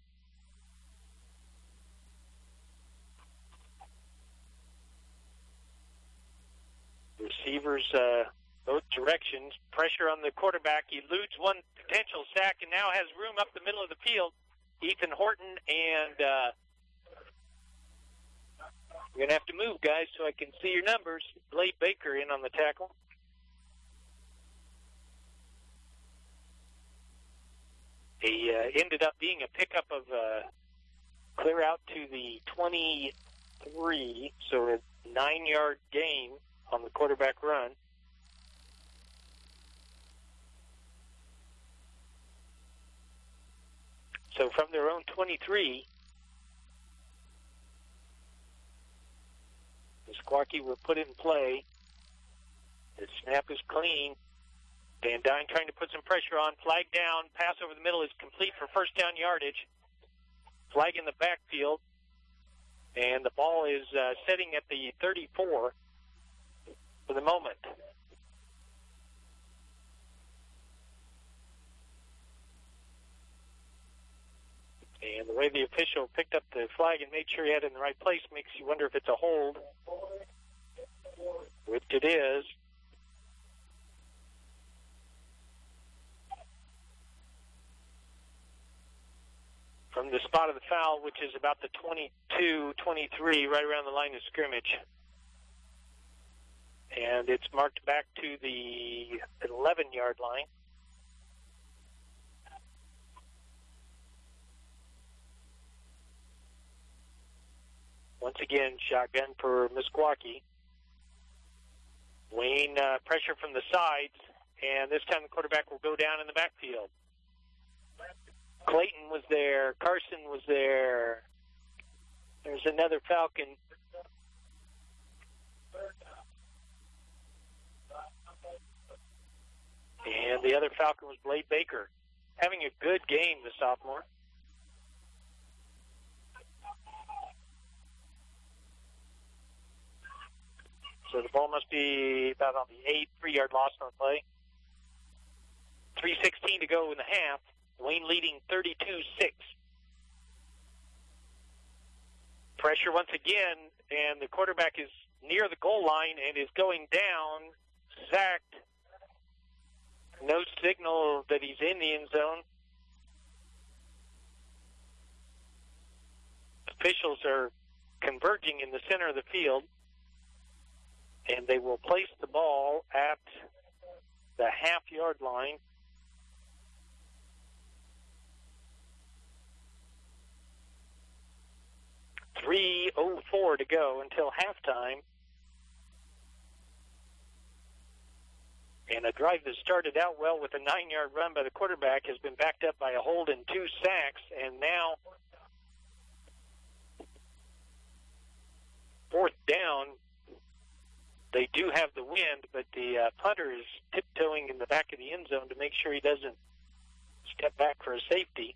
Receivers both directions. Pressure on the quarterback. He eludes one potential sack and now has room up the middle of the field. Ethan Horton, and we're going to have to move, guys, so I can see your numbers. Blade Baker in on the tackle. He ended up being a pickup of clear out to the 23, so a 9-yard gain on the quarterback run. So from their own 23, Meskwaki will put it in play. The snap is clean. Van Dyne trying to put some pressure on. Flag down. Pass over the middle is complete for first down yardage. Flag in the backfield. And the ball is sitting at the 34 for the moment. And the way the official picked up the flag and made sure he had it in the right place makes you wonder if it's a hold, which it is. From the spot of the foul, which is about the 22, 23, right around the line of scrimmage. And it's marked back to the 11-yard line. Once again, shotgun for Meskwaki. Wayne pressure from the sides, and this time the quarterback will go down in the backfield. Clayton was there. Carson was there. There's another Falcon. And the other Falcon was Blade Baker. Having a good game, the sophomore. So the ball must be about on the 8, 3-yard loss on the play. 3:16 to go in the half. Wayne leading 32-6. Pressure once again, and the quarterback is near the goal line and is going down, sacked. No signal that he's in the end zone. Officials are converging in the center of the field, and they will place the ball at the half-yard line. .304 to go until halftime. And a drive that started out well with a 9-yard run by the quarterback has been backed up by a hold and 2 sacks, and now fourth down. They do have the wind, but the punter is tiptoeing in the back of the end zone to make sure he doesn't step back for a safety.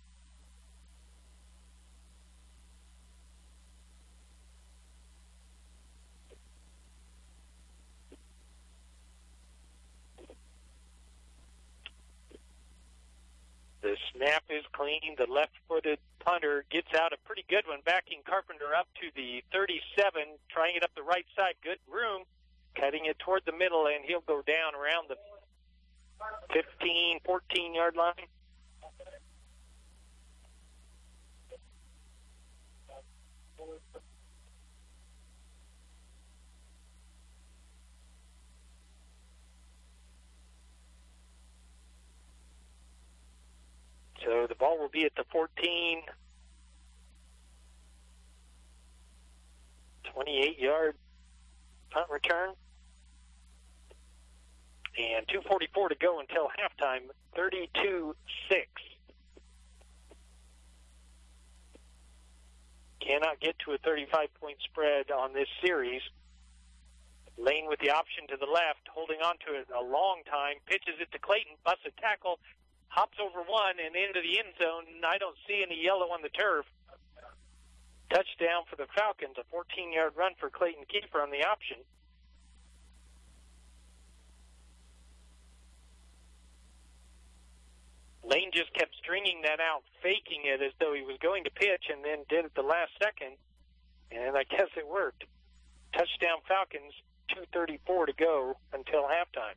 The snap is clean. The left-footed punter gets out a pretty good one, backing Carpenter up to the 37, trying it up the right side. Good room, cutting it toward the middle, and he'll go down around the 15, 14-yard line. So the ball will be at the 14, 28-yard punt return. And 2:44 to go until halftime, 32-6. Cannot get to a 35-point spread on this series. Lane with the option to the left, holding on to it a long time, pitches it to Clayton, busts a tackle, hops over one and into the end zone. I don't see any yellow on the turf. Touchdown for the Falcons, a 14-yard run for Clayton Kiefer on the option. Lane just kept stringing that out, faking it as though he was going to pitch, and then did it the last second, and I guess it worked. Touchdown Falcons, 2:34 to go until halftime.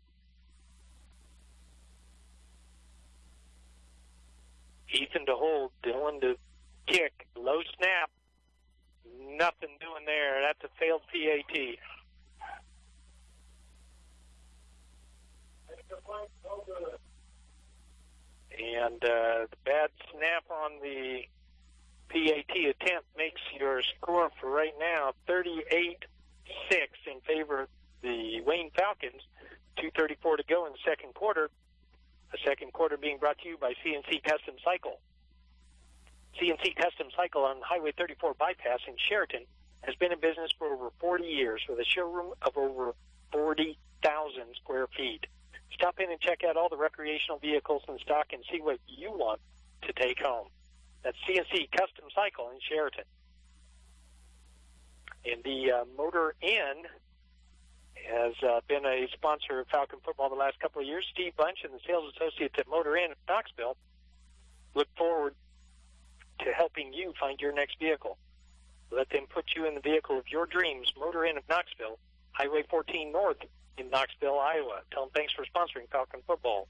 Ethan to hold, Dylan to kick, low snap, nothing doing there. That's a failed PAT. And the bad snap on the PAT attempt makes your score for right now 38-6 in favor of the Wayne Falcons. 2:34 to go in the second quarter. The second quarter being brought to you by CNC Custom Cycle. CNC Custom Cycle on Highway 34 bypass in Sheraton has been in business for over 40 years with a showroom of over 40,000 square feet. Stop in and check out all the recreational vehicles in stock and see what you want to take home. That's CNC Custom Cycle in Sheraton. And the Motor Inn has been a sponsor of Falcon football the last couple of years. Steve Bunch and the sales associates at Motor Inn Knoxville look forward to helping you find your next vehicle. Let them put you in the vehicle of your dreams. Motor Inn of Knoxville, Highway 14 North in Knoxville, Iowa. Tell them thanks for sponsoring Falcon football.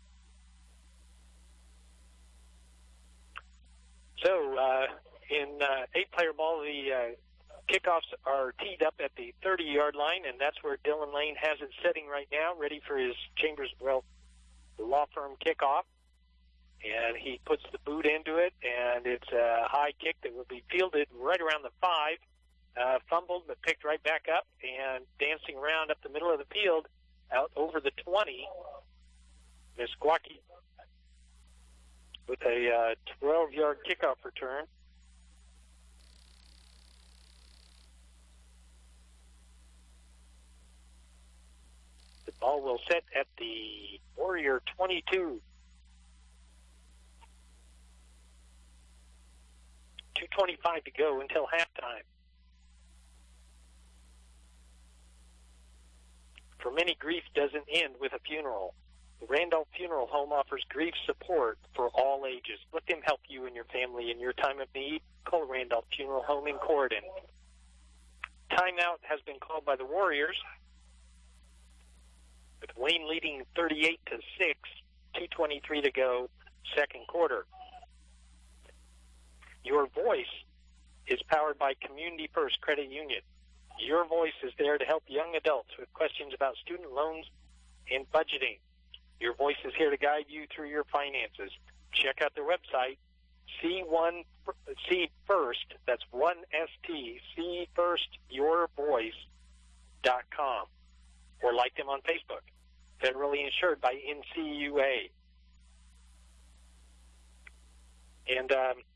So in 8-player ball, the kickoffs are teed up at the 30-yard line, and that's where Dylan Lane has it setting right now, ready for his Chambers Wealth law firm kickoff. And he puts the boot into it, and it's a high kick that will be fielded right around the 5. Fumbled, but picked right back up, and dancing around up the middle of the field, out over the 20. Meskwaki with a 12-yard kickoff return. The ball will set at the Warrior 22. 2:25 to go until halftime. For many, grief doesn't end with a funeral. The Randolph Funeral Home offers grief support for all ages. Let them help you and your family in your time of need. Call Randolph Funeral Home in Corydon. Timeout has been called by the Warriors, with Wayne leading 38-6, 2:23 to go, second quarter. Your voice is powered by Community First Credit Union. Your voice is there to help young adults with questions about student loans and budgeting. Your voice is here to guide you through your finances. Check out their website, C First, that's 1ST, cfirstyourvoice.com, or like them on Facebook. Federally insured by NCUA. And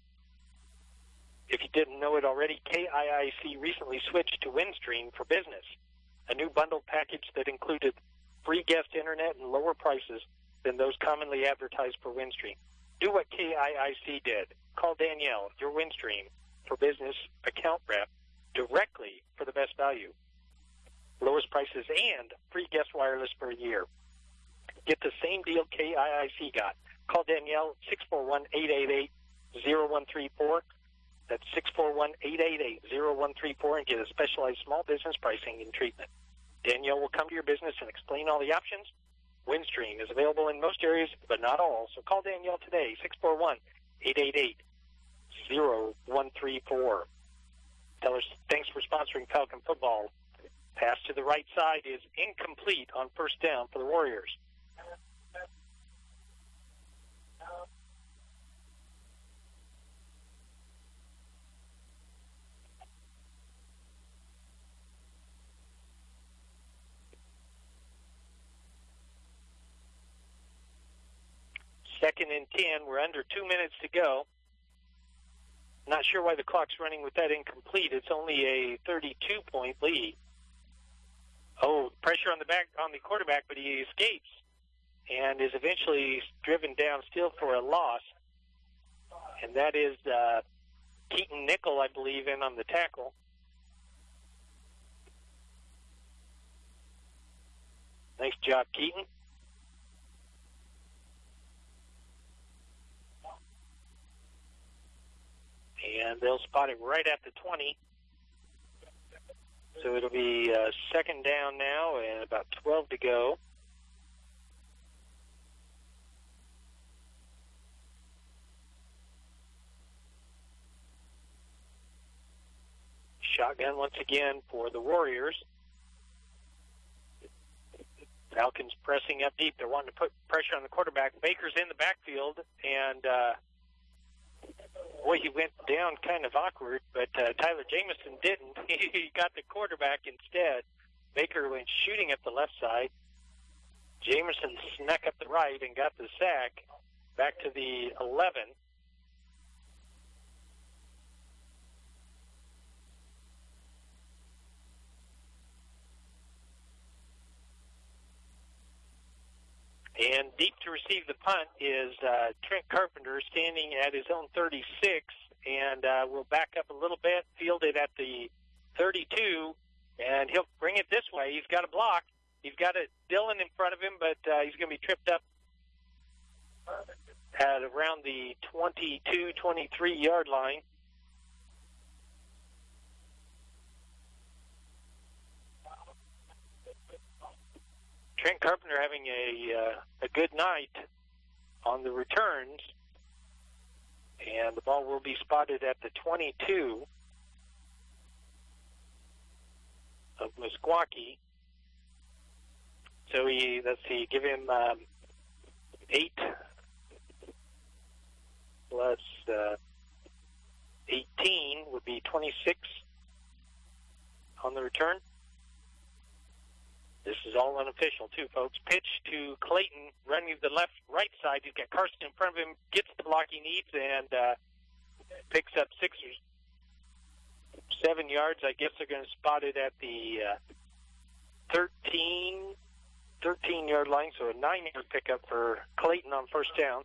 if you didn't know it already, KIIC recently switched to Windstream for Business, a new bundled package that included free guest internet and lower prices than those commonly advertised for Windstream. Do what KIIC did. Call Danielle, your Windstream for Business account rep, directly for the best value, lowest prices, and free guest wireless for a year. Get the same deal KIIC got. Call Danielle, 641-888-0134. That's 641-888-0134, and get a specialized small business pricing and treatment. Danielle will come to your business and explain all the options. Windstream is available in most areas, but not all. So call Danielle today, 641-888-0134. Tell her thanks for sponsoring Falcon football. Pass to the right side is incomplete on first down for the Warriors. Second and 10. We're under 2 minutes to go. Not sure why the clock's running with that incomplete. It's only a 32-point lead. Oh, pressure on the quarterback, but he escapes and is eventually driven down still for a loss. And that is Keaton Nickel, I believe, in on the tackle. Nice job, Keaton. And they'll spot it right at the 20. So it'll be second down now and about 12 to go. Shotgun once again for the Warriors. Falcons pressing up deep. They're wanting to put pressure on the quarterback. Baker's in the backfield, and boy, he went down kind of awkward, but Tyler Jamison didn't. He got the quarterback instead. Baker went shooting up the left side. Jamison snuck up the right and got the sack back to the 11. And deep to receive the punt is Trent Carpenter, standing at his own 36, and will back up a little bit, field it at the 32, and he'll bring it this way. He's got a block. He's got Dillon in front of him, but he's going to be tripped up at around the 22, 23-yard line. Trent Carpenter having a good night on the returns, and the ball will be spotted at the 22 of Meskwaki. So give him 8 plus 18 would be 26 on the return. This is all unofficial, too, folks. Pitch to Clayton, running to the right side. He's got Carson in front of him, gets the block he needs, and picks up 6 or 7 yards. I guess they're going to spot it at the 13-yard line, so a 9-yard pickup for Clayton on first down.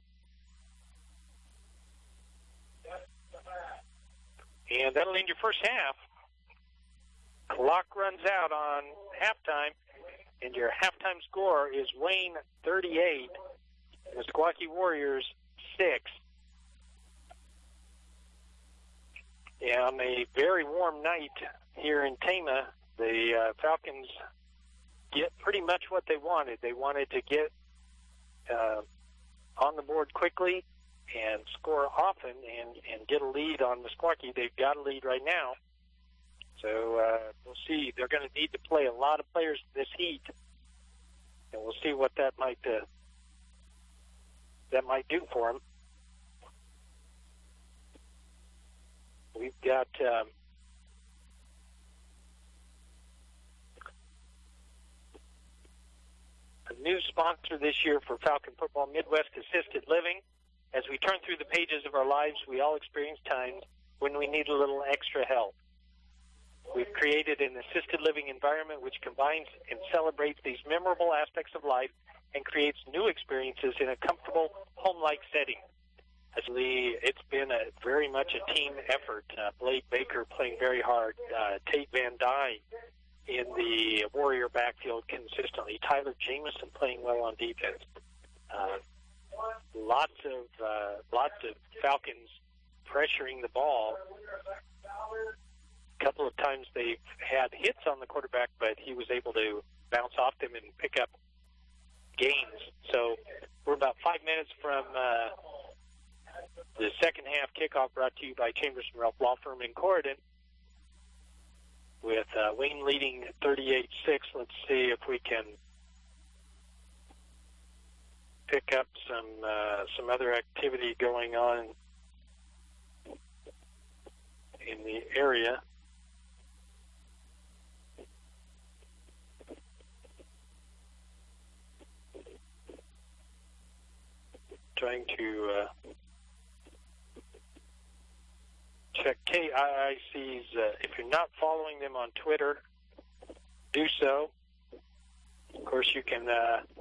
And that'll end your first half. Clock runs out on halftime. And your halftime score is Wayne 38, Meskwaki Warriors 6. And on a very warm night here in Tama, the Falcons get pretty much what they wanted. They wanted to get on the board quickly and score often and get a lead on Meskwaki. They've got a lead right now. So we'll see. They're going to need to play a lot of players this heat, and we'll see what that might do for them. We've got a new sponsor this year for Falcon Football, Midwest Assisted Living. As we turn through the pages of our lives, we all experience times when we need a little extra help. We've created an assisted living environment which combines and celebrates these memorable aspects of life and creates new experiences in a comfortable, home-like setting. It's been very much a team effort. Blake Baker playing very hard. Tate Van Dyne in the Warrior backfield consistently. Tyler Jamison playing well on defense. Lots of Falcons pressuring the ball. A couple of times they've had hits on the quarterback, but he was able to bounce off them and pick up gains. So we're about 5 minutes from the second half kickoff, brought to you by Chambers and Ralph Law Firm in Corydon, with Wayne leading 38-6. Let's see if we can pick up some other activity going on in the area. Trying to check KIIC's. If you're not following them on Twitter, do so. Of course, you can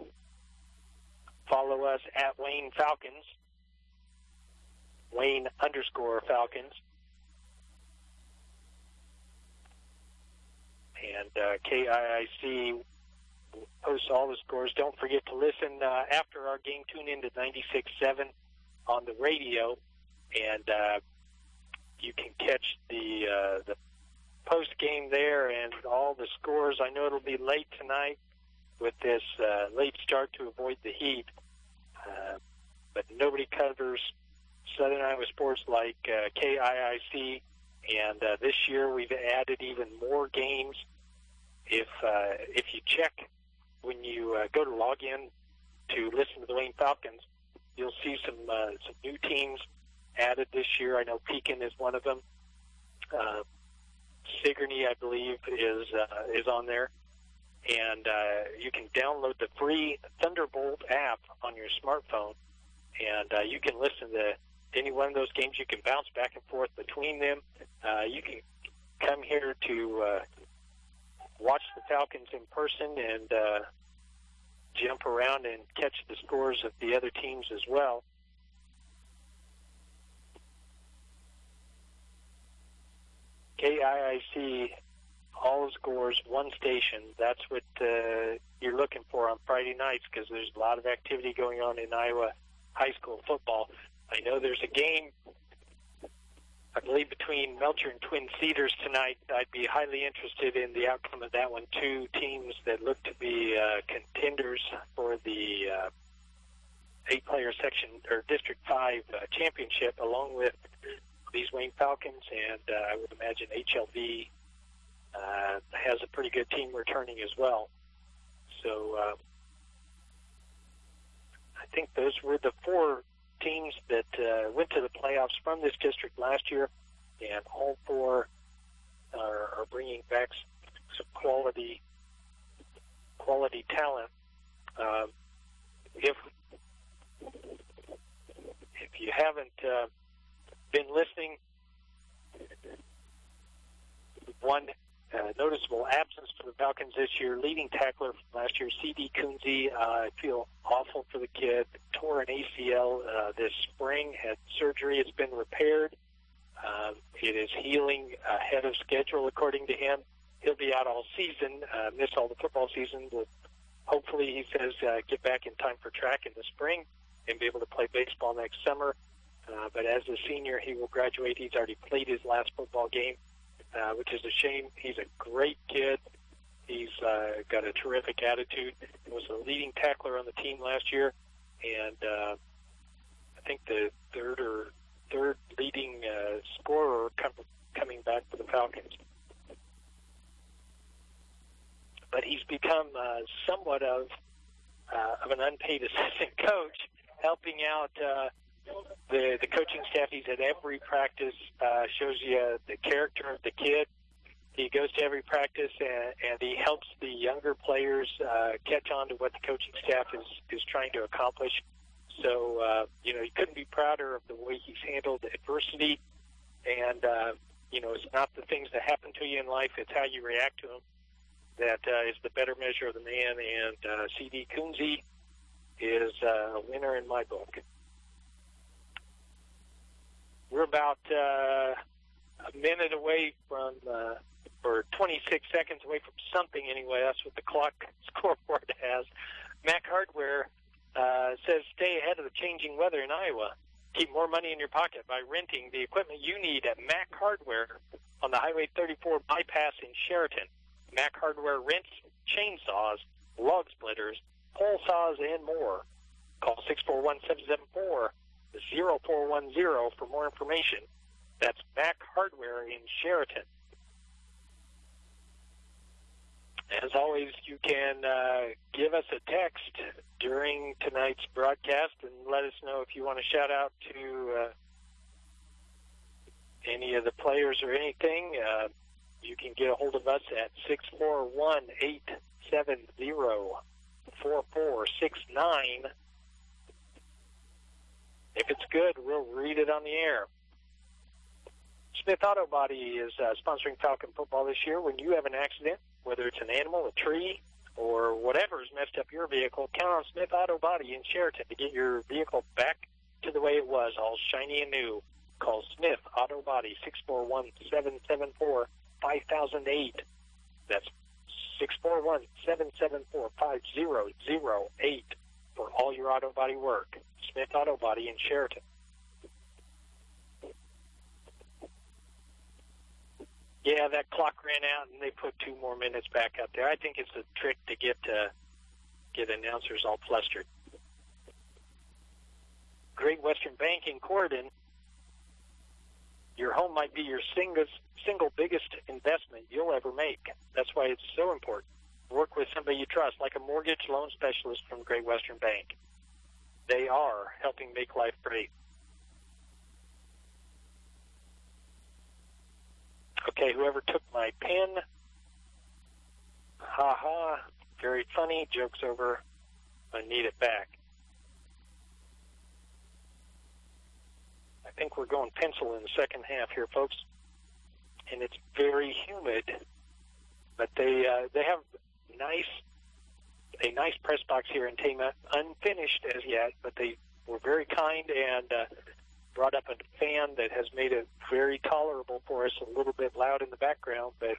follow us at Wayne Falcons, Wayne_Falcons. And KIIC posts all the scores. Don't forget to listen after our game. Tune in to 96.7 on the radio, and you can catch the post game there and all the scores. I know it'll be late tonight with this late start to avoid the heat, but nobody covers Southern Iowa sports like KIIC, and this year we've added even more games. If you check when you go to log in to listen to the Wayne Falcons, you'll see some new teams added this year. I know Pekin is one of them. Sigourney, I believe, is on there. And you can download the free Thunderbolt app on your smartphone, and you can listen to any one of those games. You can bounce back and forth between them. You can come here to watch the Falcons in person and jump around and catch the scores of the other teams as well. KIIC, all the scores, one station. That's what you're looking for on Friday nights, because there's a lot of activity going on in Iowa high school football. I know there's a game, I believe, between Melcher and Twin Cedars tonight. I'd be highly interested in the outcome of that one. Two teams that look to be contenders for the 8-player section or District 5 championship, along with these Wayne Falcons, and I would imagine HLV has a pretty good team returning as well. So I think those were the 4 teams that went to the playoffs from this district last year, and all 4 are bringing back some quality talent. If you haven't been listening, one noticeable absence for the Falcons this year, leading tackler from last year, C.D. Kunze. I feel awful for the kid. Tore an ACL this spring, had surgery. It's been repaired. It is healing ahead of schedule, according to him. He'll be out all season, miss all the football season. Will hopefully, he says, get back in time for track in the spring and be able to play baseball next summer. But as a senior, he will graduate. He's already played his last football game, which is a shame. He's a great kid. He's got a terrific attitude. He was the leading tackler on the team last year, and I think the third leading scorer coming back for the Falcons. But he's become somewhat of an unpaid assistant coach, helping out the coaching staff. He's at every practice, shows you the character of the kid. He goes to every practice, and he helps the younger players catch on to what the coaching staff is trying to accomplish. So, you couldn't be prouder of the way he's handled adversity. And, it's not the things that happen to you in life, it's how you react to them that is the better measure of the man. And C.D. Coonsey is a winner in my book. We're about a minute away from, or 26 seconds away from something anyway. That's what the clock scoreboard has. Mac Hardware says stay ahead of the changing weather in Iowa. Keep more money in your pocket by renting the equipment you need at Mac Hardware on the Highway 34 bypass in Sheraton. Mac Hardware rents chainsaws, log splitters, pole saws, and more. Call 641-774-0410 for more information. That's Mac Hardware in Sheraton. As always, you can give us a text during tonight's broadcast and let us know if you want to shout out to any of the players or anything. You can get a hold of us at 641-870-4469. If it's good, we'll read it on the air. Smith Auto Body is sponsoring Falcon football this year. When you have an accident, whether it's an animal, a tree, or whatever has messed up your vehicle, count on Smith Auto Body in Sheraton to get your vehicle back to the way it was, all shiny and new. Call Smith Auto Body, 641-774-5008. That's 641-774-5008 for all your auto body work. Smith Auto Body in Sheraton. Yeah, that clock ran out, and they put 2 more minutes back out there. I think it's a trick to get announcers all flustered. Great Western Bank in Corydon. Your home might be your single biggest investment you'll ever make. That's why it's so important. Work with somebody you trust, like a mortgage loan specialist from Great Western Bank. They are helping make life great. Okay, whoever took my pen, very funny, joke's over, I need it back. I think we're going pencil in the second half here, folks, and it's very humid, but they have a nice press box here in Tama, unfinished as yet, but they were very kind and brought up a fan that has made it very tolerable for us, a little bit loud in the background, but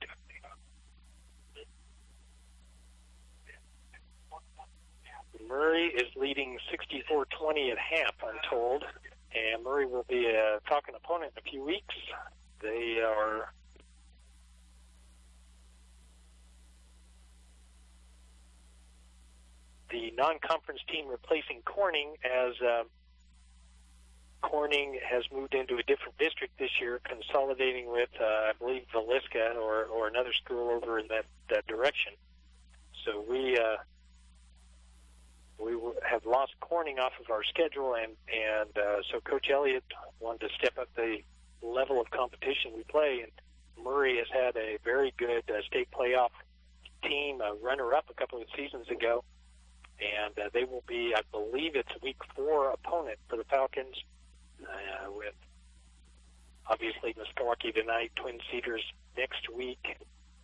Murray is leading 64-20 at half, I'm told, and Murray will be a Falcon opponent in a few weeks. They are the non-conference team replacing Corning, as Corning has moved into a different district this year, consolidating with, I believe, Villisca or another school over in that direction. So we have lost Corning off of our schedule, and so Coach Elliott wanted to step up the level of competition we play, and Murray has had a very good state playoff team, a runner-up a couple of seasons ago, and they will be, I believe it's a week 4 opponent for the Falcons, with obviously Meskwaki tonight, Twin Cedars next week.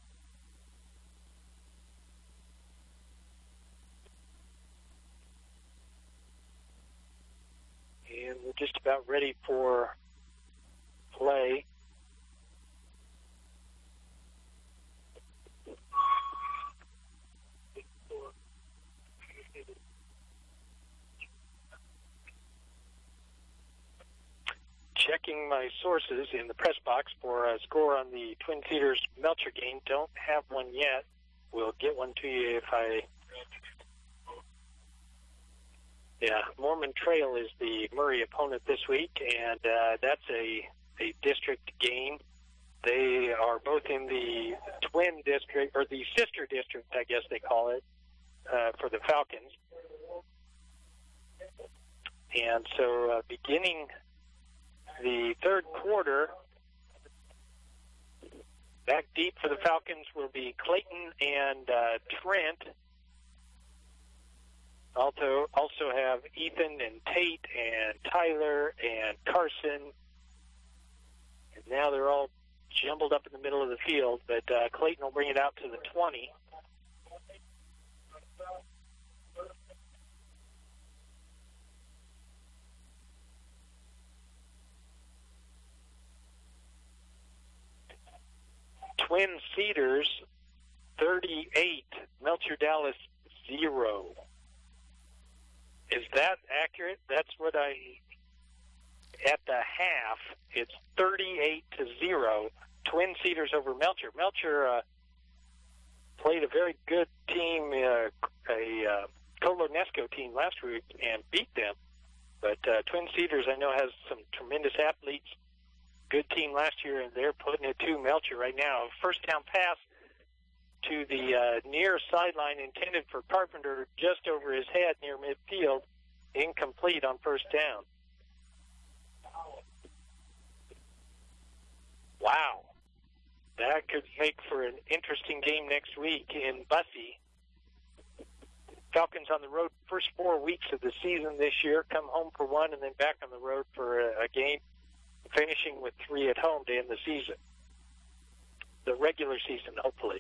And we're just about ready for play. Checking my sources in the press box for a score on the Twin Cedars Melcher game. Don't have one yet. We'll get one to you Yeah, Mormon Trail is the Murray opponent this week, and that's a district game. They are both in the twin district, or the sister district, I guess they call it, for the Falcons. And so beginning the third quarter, back deep for the Falcons will be Clayton and Trent. Also have Ethan and Tate and Tyler and Carson. And now they're all jumbled up in the middle of the field, but Clayton will bring it out to the 20. Twin Cedars 38, Melcher Dallas 0. Is that accurate? That's what at the half, it's 38-0. Twin Cedars over Melcher. Melcher played a very good team, a Colonesco team last week, and beat them. But Twin Cedars, I know, has some tremendous athletes. Good team last year, and they're putting it to Melcher right now. First down pass to the near sideline intended for Carpenter, just over his head near midfield, incomplete on first down. Wow. That could make for an interesting game next week in Bussy. Falcons on the road first 4 weeks of the season this year, come home for one and then back on the road for a game, finishing with 3 at home to end the season. The regular season, hopefully.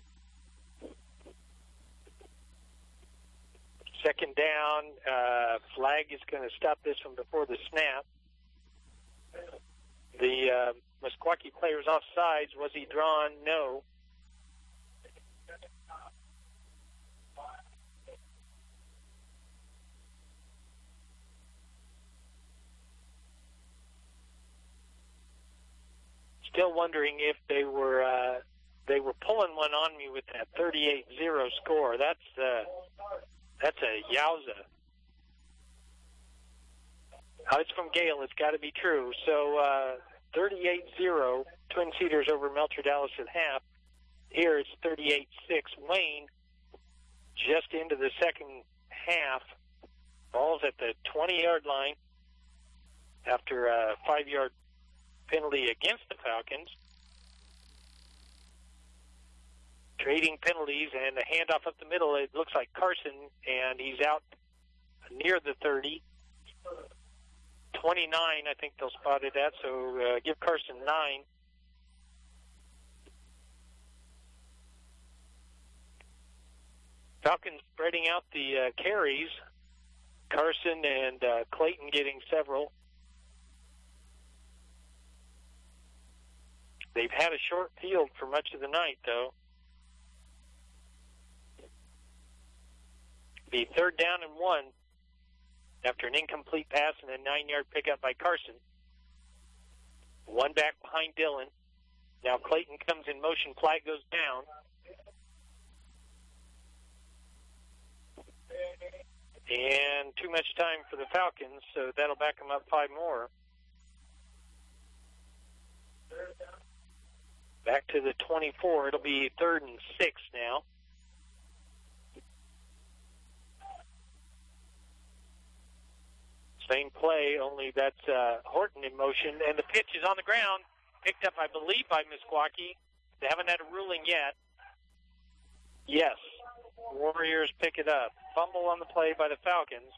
Second down, flag is going to stop this one before the snap. The Meskwaki player's offsides. Was he drawn? No. Still wondering if they were pulling one on me with that 38-0 score. That's a yowza. It's from Gale. It's got to be true. So 38-0, Twin Cedars over Melcher Dallas at half. Here it's 38-6. Wayne just into the second half. Ball's at the 20-yard line after a 5-yard penalty against the Falcons. Trading penalties and a handoff up the middle. It looks like Carson, and he's out near the 30. 29, I think they'll spot it at, so give Carson 9. Falcons spreading out the carries. Carson and Clayton getting several. They've had a short field for much of the night, though. Be third down and 1 after an incomplete pass and a 9-yard pickup by Carson. One back behind Dillon. Now Clayton comes in motion. Flag goes down. And too much time for the Falcons, so that'll back them up 5 more. Back to the 24. It'll be 3rd and 6 now. Same play, only that's Horton in motion. And the pitch is on the ground, picked up, I believe, by Meskwaki. They haven't had a ruling yet. Yes, Warriors pick it up. Fumble on the play by the Falcons.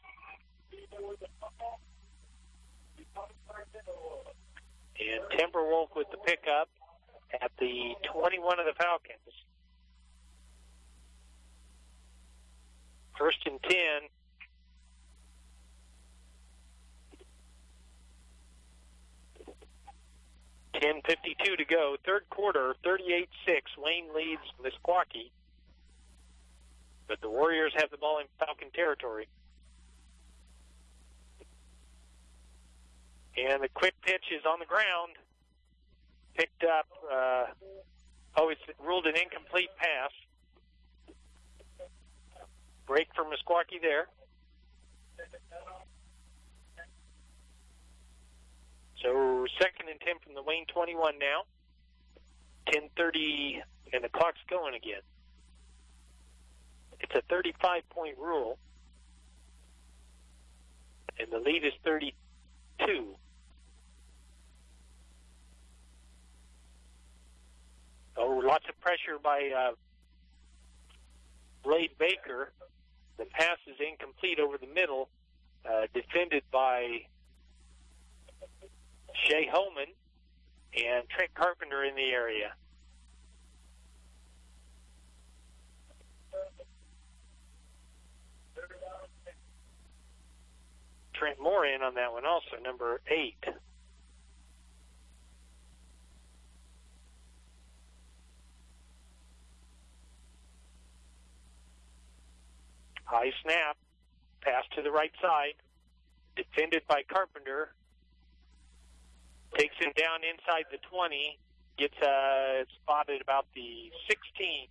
And Timberwolf with the pickup at the 21 of the Falcons. 1st and 10. 10:52 to go. Third quarter, 38-6. Wayne leads Meskwaki. But the Warriors have the ball in Falcon territory. And the quick pitch is on the ground. Picked up. It's ruled an incomplete pass. Break for Meskwaki there. So 2nd and 10 from the Wayne 21 now. 10:30, and the clock's going again. It's a 35-point rule, and the lead is 32. Oh, lots of pressure by Blade Baker. The pass is incomplete over the middle, defended by Shea Holman and Trent Carpenter in the area. Trent Moore in on that one also, number 8. High snap, pass to the right side, defended by Carpenter. Takes him down inside the 20, gets spotted about the 16.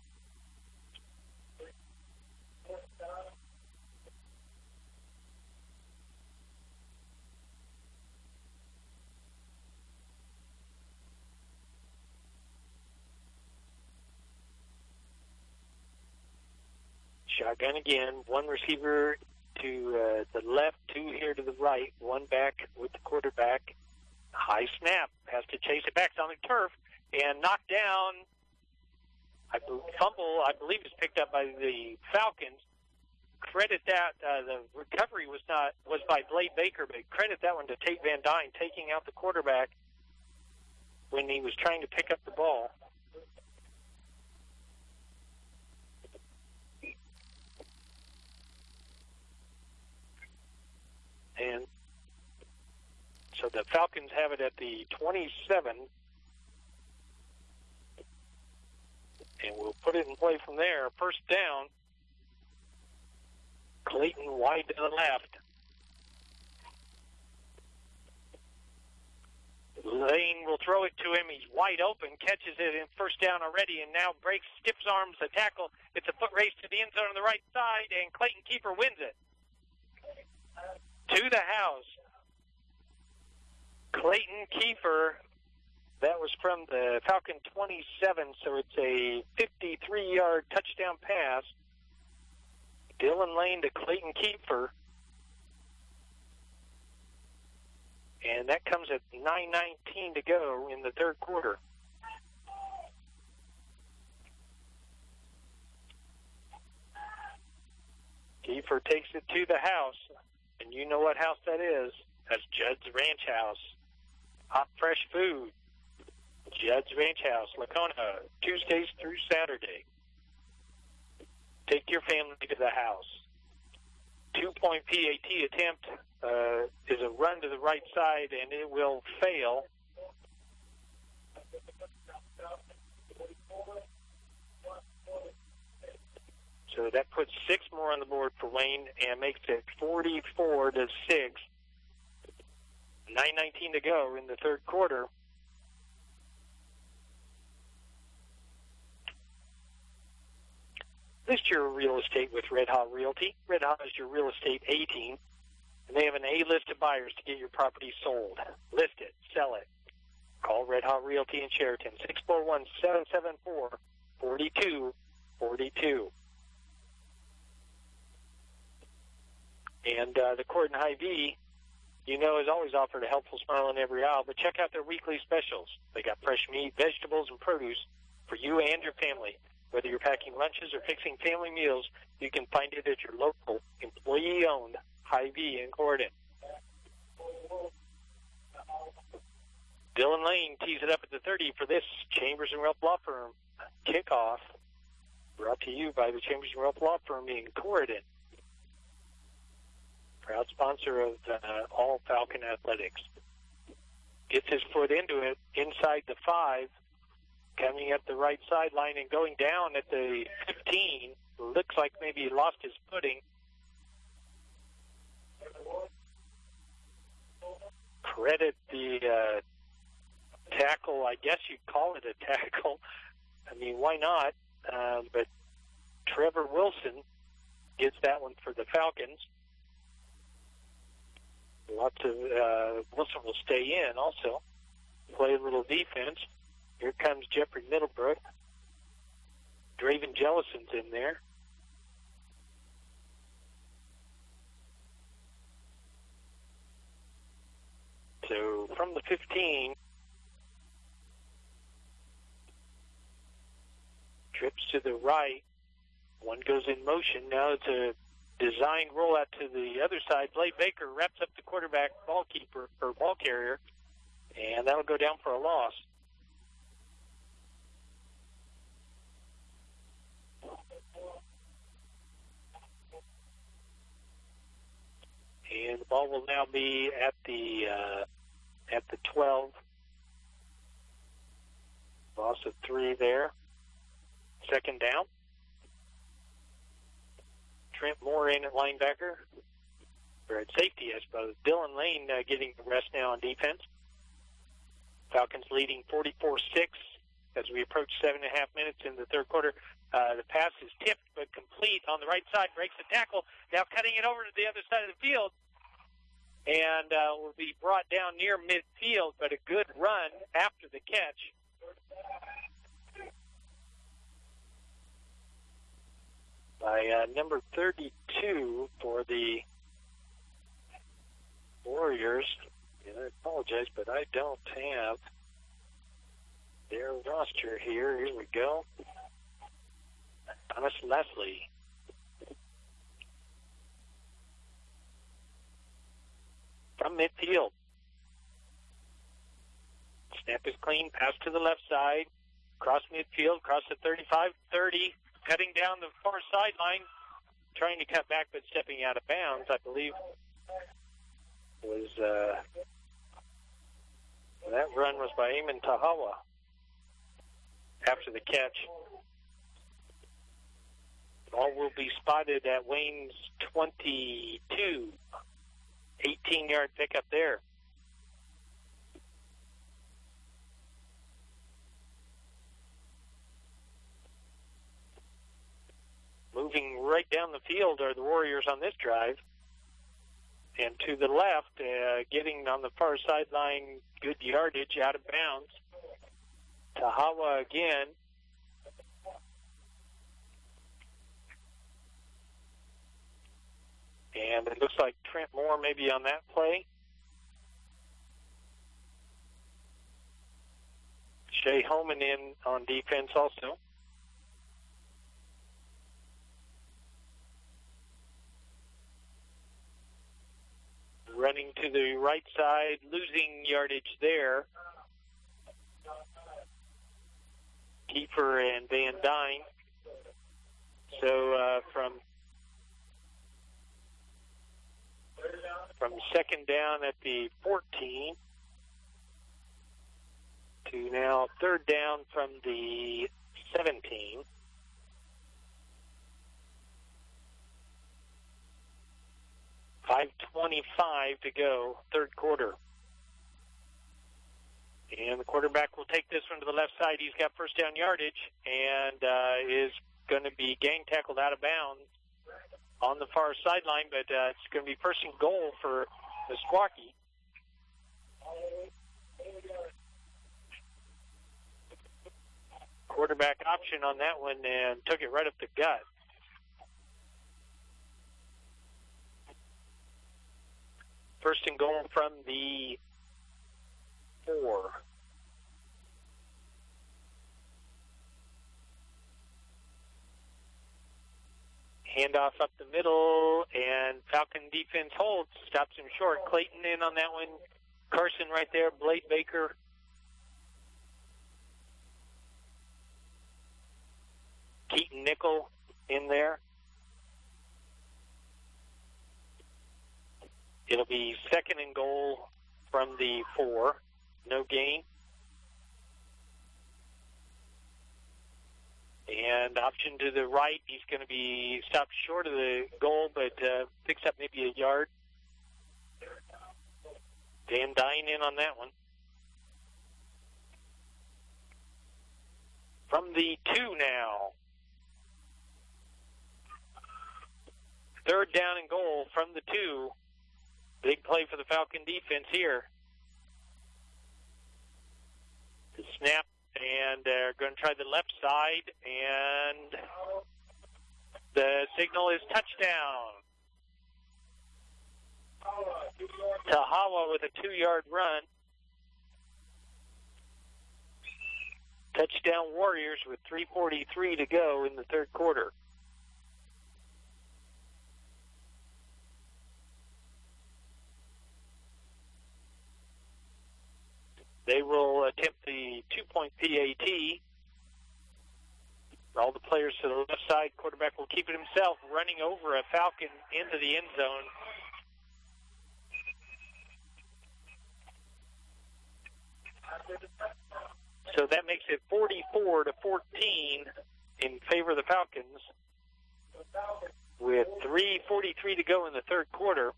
Shotgun again, one receiver to the left, 2 here to the right, 1 back with the quarterback. High snap, has to chase it back. It's on the turf and knocked down. Fumble, I believe, is picked up by the Falcons. Credit that the recovery was by Blade Baker, but credit that one to Tate Van Dyne taking out the quarterback when he was trying to pick up the ball. And so the Falcons have it at the 27, and we'll put it in play from there. First down, Clayton wide to the left. Lane will throw it to him. He's wide open, catches it in first down already, and now breaks, stiffs arms the tackle. It's a foot race to the end zone on the right side, and Clayton Kiefer wins it. To the house. Clayton Kiefer, that was from the Falcon 27, so it's a 53-yard touchdown pass. Dylan Lane to Clayton Kiefer. And that comes at 9:19 to go in the third quarter. Kiefer takes it to the house. And you know what house that is. That's Judd's Ranch House. Hot, fresh food. Judd's Ranch House, Lacona, Tuesdays through Saturday. Take your family to the house. 2-point PAT attempt is a run to the right side, and it will fail. So that puts 6 more on the board for Wayne and makes it 44-6. 9:19 to go in the third quarter. List your real estate with Red Hot Realty. Red Hot is your real estate A-team, and they have an A-list of buyers to get your property sold. List it, sell it. Call Red Hot Realty in Sheraton, 641-774-4242. And the Corden Hy-Vee, you know, has always offered a helpful smile in every aisle, but check out their weekly specials. They got fresh meat, vegetables, and produce for you and your family. Whether you're packing lunches or fixing family meals, you can find it at your local employee-owned Hy-Vee in Corden. Dylan Lane tees it up at the 30 for this Chambers & Relp Law Firm kickoff, brought to you by the Chambers & Relp Law Firm in Corden. Proud sponsor of all Falcon Athletics. Gets his foot into it inside the 5, coming up the right sideline and going down at the 15. Looks like maybe he lost his footing. Credit the tackle. I guess you'd call it a tackle. I mean, why not? But Trevor Wilson gets that one for the Falcons. Lots of Wilson will stay in also. Play a little defense. Here comes Jeffrey Middlebrook. Draven Jellison's in there. So from the 15, trips to the right. One goes in motion. Now it's a designed rollout to the other side. Blade Baker wraps up the quarterback ball carrier, and that'll go down for a loss. And the ball will now be at the 12. Loss of 3 there. Second down. Trent Moore in at linebacker. Or at safety, I suppose. Dylan Lane getting the rest now on defense. Falcons leading 44-6 as we approach 7.5 minutes in the third quarter. The pass is tipped but complete on the right side. Breaks the tackle. Now cutting it over to the other side of the field. And will be brought down near midfield, but a good run after the catch. By number 32 for the Warriors. And I apologize, but I don't have their roster here. Here we go. Thomas Leslie. From midfield. Snap is clean. Pass to the left side. Cross midfield. Cross the 35-30. Cutting down the far sideline. Trying to cut back, but stepping out of bounds, I believe, was that run was by Eamon Tahawa after the catch. Ball will be spotted at Wayne's 22. 18-yard pickup there. Moving right down the field are the Warriors on this drive. And to the left, getting on the far sideline, good yardage, out of bounds. Tahawa again. And it looks like Trent Moore maybe on that play. Shea Holman in on defense also. Running to the right side, losing yardage there. Kiefer and Van Dyne. So from second down at the 14 to now third down from the 17. .5:25 to go, third quarter. And the quarterback will take this one to the left side. He's got first down yardage and is going to be gang tackled out of bounds on the far sideline, but it's going to be first and goal for Meskwaki. Quarterback option on that one and took it right up the gut. First and goal from the 4. Handoff up the middle, and Falcon defense holds, stops him short. Clayton in on that one. Carson right there. Blade Baker. Keaton Nickel in there. It'll be second and goal from the 4. No gain. And option to the right. He's going to be stopped short of the goal, but picks up maybe a yard. Van Dyne in on that one. From the 2 now. Third down and goal from the 2. Big play for the Falcon defense here. The snap, and they're going to try the left side, and the signal is touchdown. Tahawa with a 2-yard run. Touchdown Warriors with 3:43 to go in the third quarter. They will attempt the 2-point PAT. All the players to the left side. Quarterback will keep it himself, running over a Falcon into the end zone. So that makes it 44-14 in favor of the Falcons with 3:43 to go in the third quarter.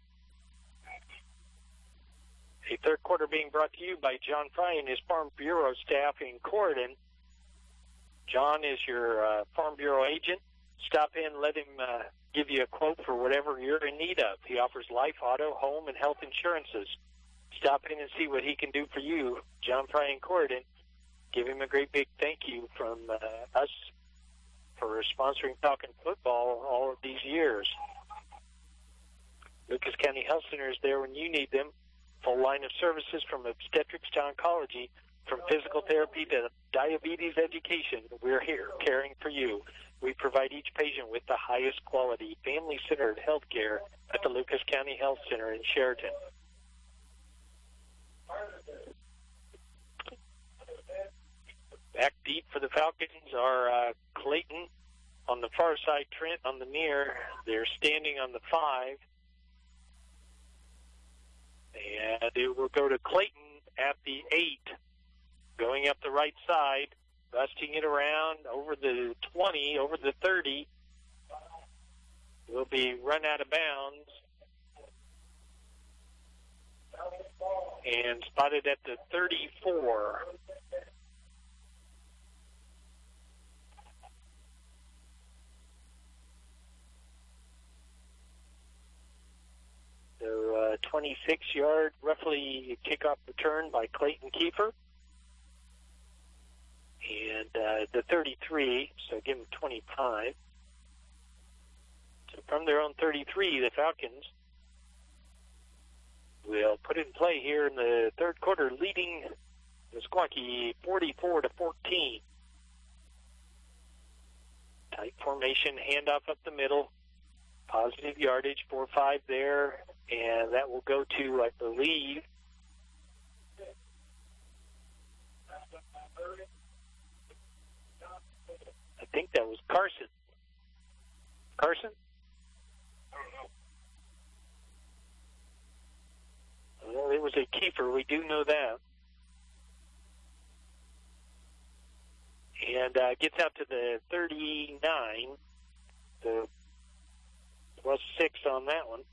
A third quarter being brought to you by John Fry and his Farm Bureau staff in Corydon. John is your Farm Bureau agent. Stop in, let him give you a quote for whatever you're in need of. He offers life, auto, home, and health insurances. Stop in and see what he can do for you. John Fry in Corydon. Give him a great big thank you from us for sponsoring Falcon football all of these years. Lucas County Health Center is there when you need them. Full line of services from obstetrics to oncology, from physical therapy to diabetes education. We're here caring for you. We provide each patient with the highest quality, family-centered health care at the Lucas County Health Center in Sheraton. Back deep for the Falcons are Clayton on the far side, Trent on the near. They're standing on the 5. And it will go to Clayton at the 8, going up the right side, busting it around over the 20, over the 30. Will be run out of bounds and spotted at the 34. So 26-yard, roughly kickoff return by Clayton Kiefer. And the 33, so give him 25. So from their own 33, the Falcons will put it in play here in the third quarter, leading the Squawky 44-14. Tight formation, handoff up the middle. Positive yardage, 4-5 there, and that will go to, I believe, I think that was Carson. Carson? Well, it was a Kiefer. We do know that. And gets out to the 39. So plus 6 on that one.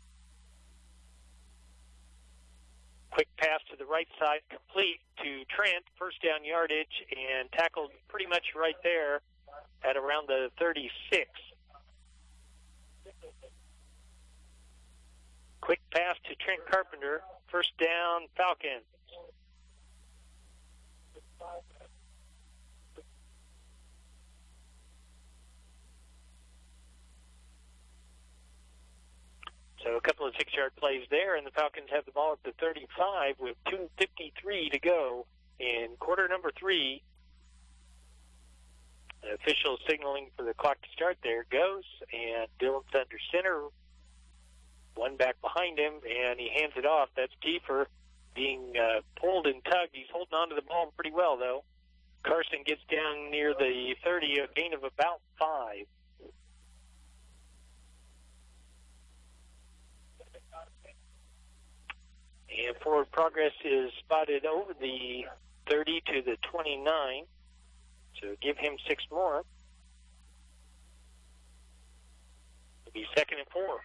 Quick pass to the right side, complete to Trent. First down yardage and tackled pretty much right there at around the 36. Quick pass to Trent Carpenter. First down, Falcons. So a couple of 6-yard plays there, and the Falcons have the ball at the 35 with 2:53 to go in quarter number 3. The official signaling for the clock to start. There it goes, and Dillon's under center. One back behind him, and he hands it off. That's Kiefer being pulled and tugged. He's holding on to the ball pretty well, though. Carson gets down near the 30, a gain of about 5. And forward progress is spotted over the 30 to the 29. So give him 6 more. It'll be 2nd and 4.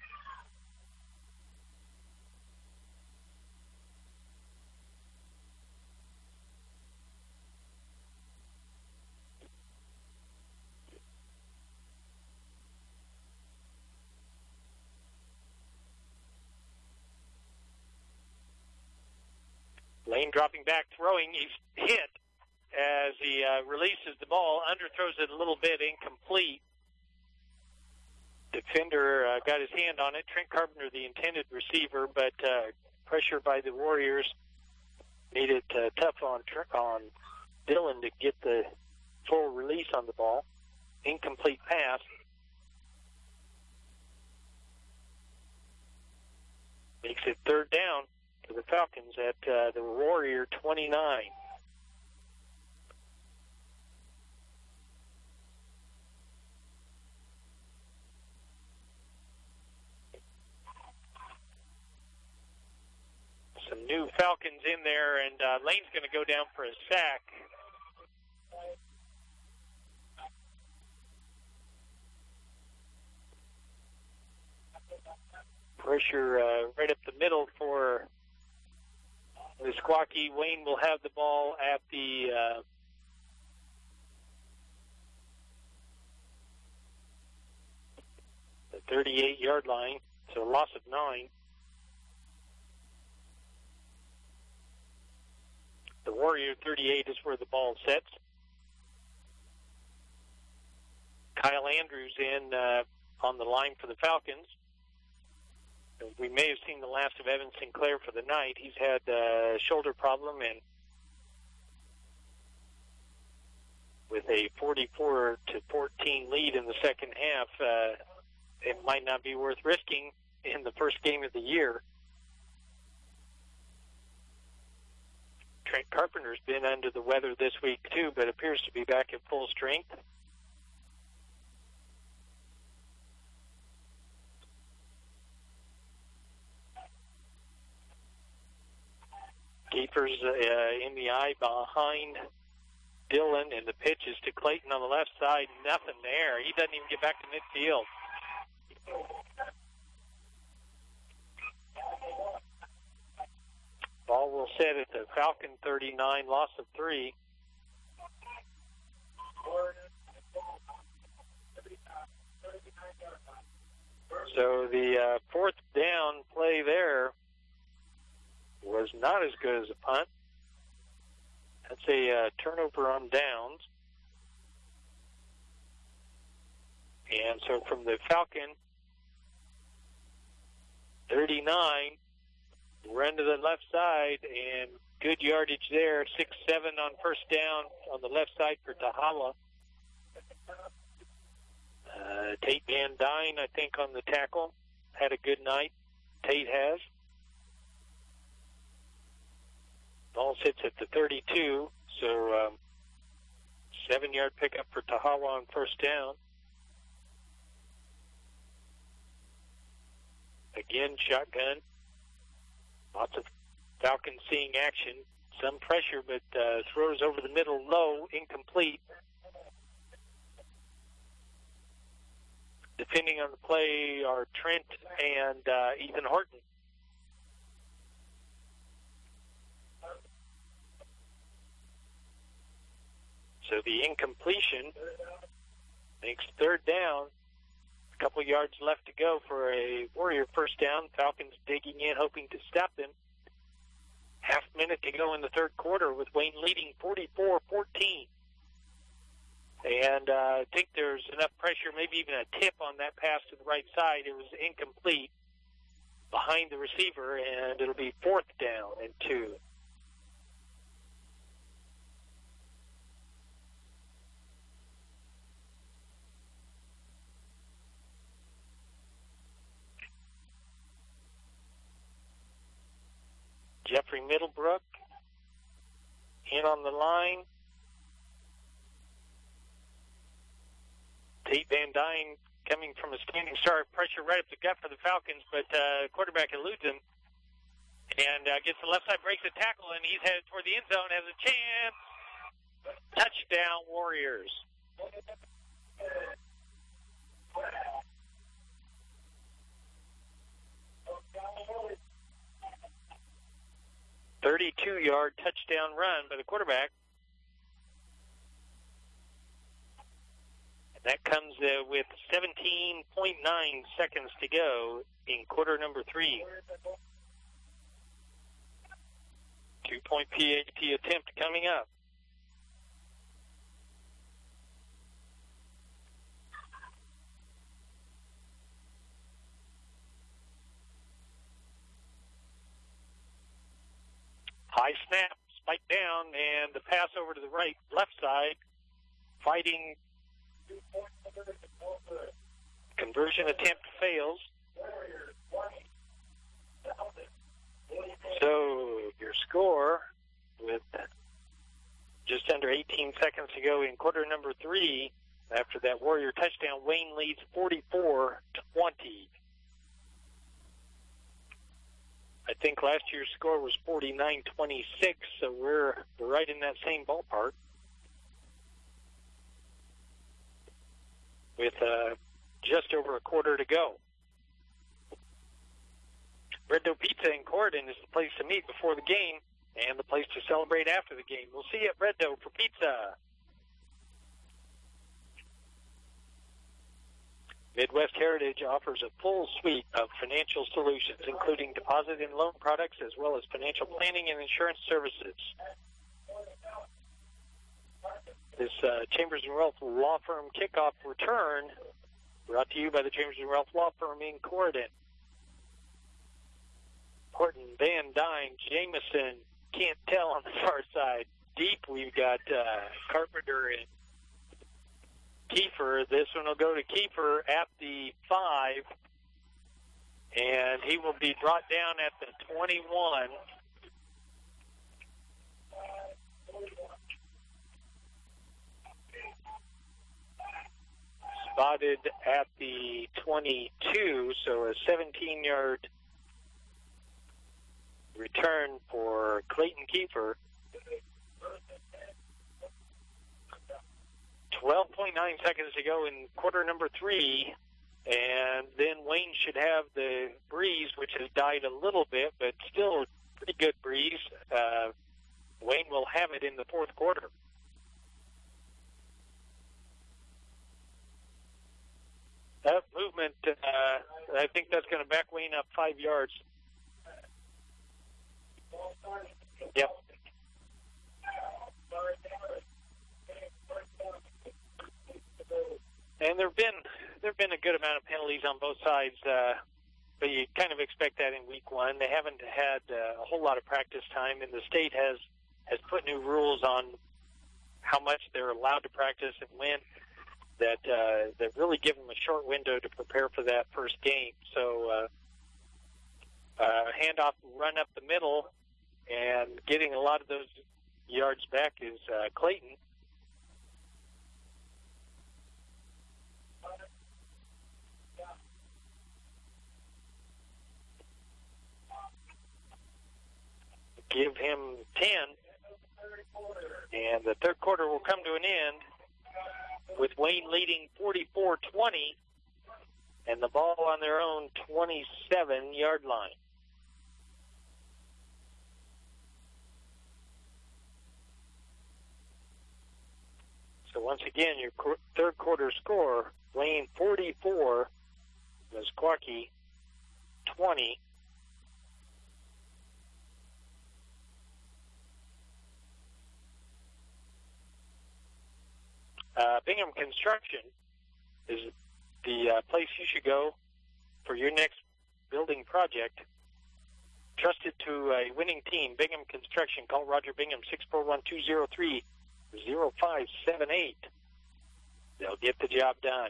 Lane dropping back, throwing. He's hit as he releases the ball, underthrows it a little bit, incomplete. Defender got his hand on it. Trent Carpenter, the intended receiver, but pressure by the Warriors made it tough on Dillon to get the full release on the ball. Incomplete pass. Makes it third down for the Falcons at the Warrior 29. Some new Falcons in there, and Lane's going to go down for a sack. Pressure right up the middle for Meskwaki. Wayne will have the ball at the 38-yard line, so a loss of 9. The Warrior 38 is where the ball sets. Kyle Andrews in on the line for the Falcons. We may have seen the last of Evan Sinclair for the night. He's had a shoulder problem, and with a 44-14 lead in the second half, it might not be worth risking in the first game of the year. Trent Carpenter's been under the weather this week too, but appears to be back at full strength. Keepers in the eye behind Dillon, and the pitch is to Clayton on the left side. Nothing there. He doesn't even get back to midfield. Ball will set at the Falcon 39, loss of 3. So the fourth down play there was not as good as a punt. That's a turnover on downs. And so from the Falcon 39, run to the left side, and good yardage there. 6-7 on first down on the left side for Tahala. Tate Van Dyne, I think, on the tackle. Had a good night. Tate has. Ball sits at the 32, so 7-yard pickup for Tahala on first down. Again, shotgun. Lots of Falcons seeing action. Some pressure, but throws over the middle low, incomplete. Depending on the play are Trent and Ethan Horton. So the incompletion makes third down. A couple yards left to go for a Warrior first down. Falcons digging in, hoping to stop them. Half minute to go in the third quarter with Wayne leading 44-14. And I think there's enough pressure, maybe even a tip on that pass to the right side. It was incomplete behind the receiver, and it'll be fourth down and 2. Jeffrey Middlebrook in on the line. Tate Van Dyne coming from a standing start. Pressure right up the gut for the Falcons, but quarterback eludes him. And gets the left side, breaks the tackle, and he's headed toward the end zone. Has a chance. Touchdown, Warriors. 32-yard touchdown run by the quarterback. And that comes with 17.9 seconds to go in quarter number 3. 2-point PAT attempt coming up. High snap, spike down, and the pass over to the left side, fighting. Conversion attempt fails. So your score, with just under 18 seconds to go in quarter number 3, after that Warrior touchdown, Wayne leads 44-20. I think last year's score was 49-26, so we're right in that same ballpark. With just over a quarter to go. Red Dough Pizza in Corydon is the place to meet before the game and the place to celebrate after the game. We'll see you at Red Dough for pizza. Midwest Heritage offers a full suite of financial solutions, including deposit and loan products, as well as financial planning and insurance services. This Chambers and Ralph Law Firm kickoff return brought to you by the Chambers and Ralph Law Firm in Corydon. Horton, Van Dyne, Jameson, can't tell on the far side. Deep, we've got Carpenter and Kiefer. This one will go to Kiefer at the 5, and he will be brought down at the 21. Spotted at the 22, so a 17-yard return for Clayton Kiefer. 12.9 seconds to go in quarter number 3, and then Wayne should have the breeze, which has died a little bit, but still a pretty good breeze. Wayne will have it in the fourth quarter. That movement, I think that's going to back Wayne up 5 yards. Yep. And there've been a good amount of penalties on both sides, but you kind of expect that in week 1. They haven't had a whole lot of practice time, and the state has put new rules on how much they're allowed to practice and when. That really give them a short window to prepare for that first game. So handoff, run up the middle, and getting a lot of those yards back is Clayton. Give him 10, and the third quarter will come to an end with Wayne leading 44-20 and the ball on their own 27-yard line. So once again, your third quarter score, Wayne 44, Meskwaki 20. Bingham Construction is the place you should go for your next building project. Trusted to a winning team, Bingham Construction. Call Roger Bingham, 641-203-0578. They'll get the job done.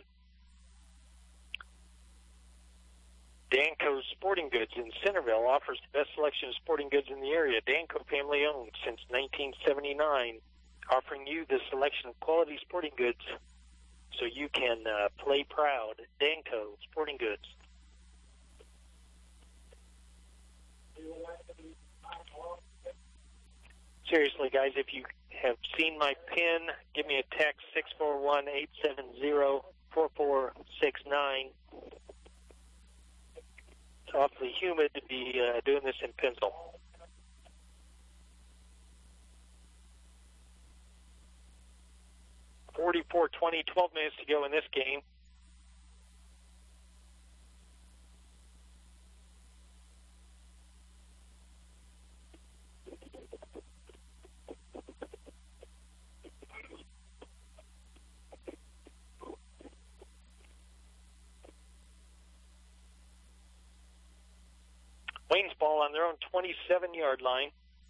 Danco Sporting Goods in Centerville offers the best selection of sporting goods in the area. Danco, family owned since 1979. Offering you the selection of quality sporting goods so you can play proud. Danco Sporting Goods. Seriously, guys, if you have seen my pin, give me a text, 641-870-4469. It's awfully humid to be doing this in pencil. (44-20), 12 minutes to go in this game. Wayne's ball on their own 27-yard line.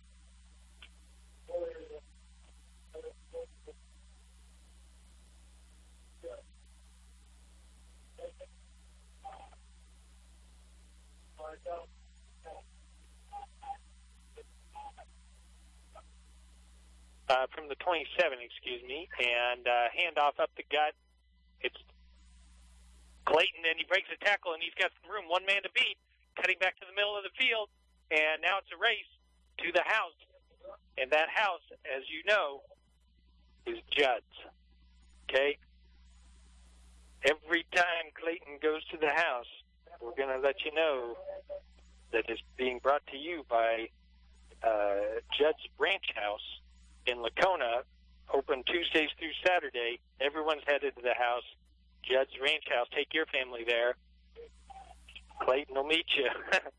From the 27, excuse me, and handoff up the gut. It's Clayton, and he breaks a tackle, and he's got some room. One man to beat, cutting back to the middle of the field, and now it's a race to the house. And that house, as you know, is Judd's. Okay? Every time Clayton goes to the house, we're going to let you know that it's being brought to you by Judd's Ranch House in Lacona, open Tuesdays through Saturday. Everyone's headed to the house. Judd's Ranch House. Take your family there. Clayton will meet you.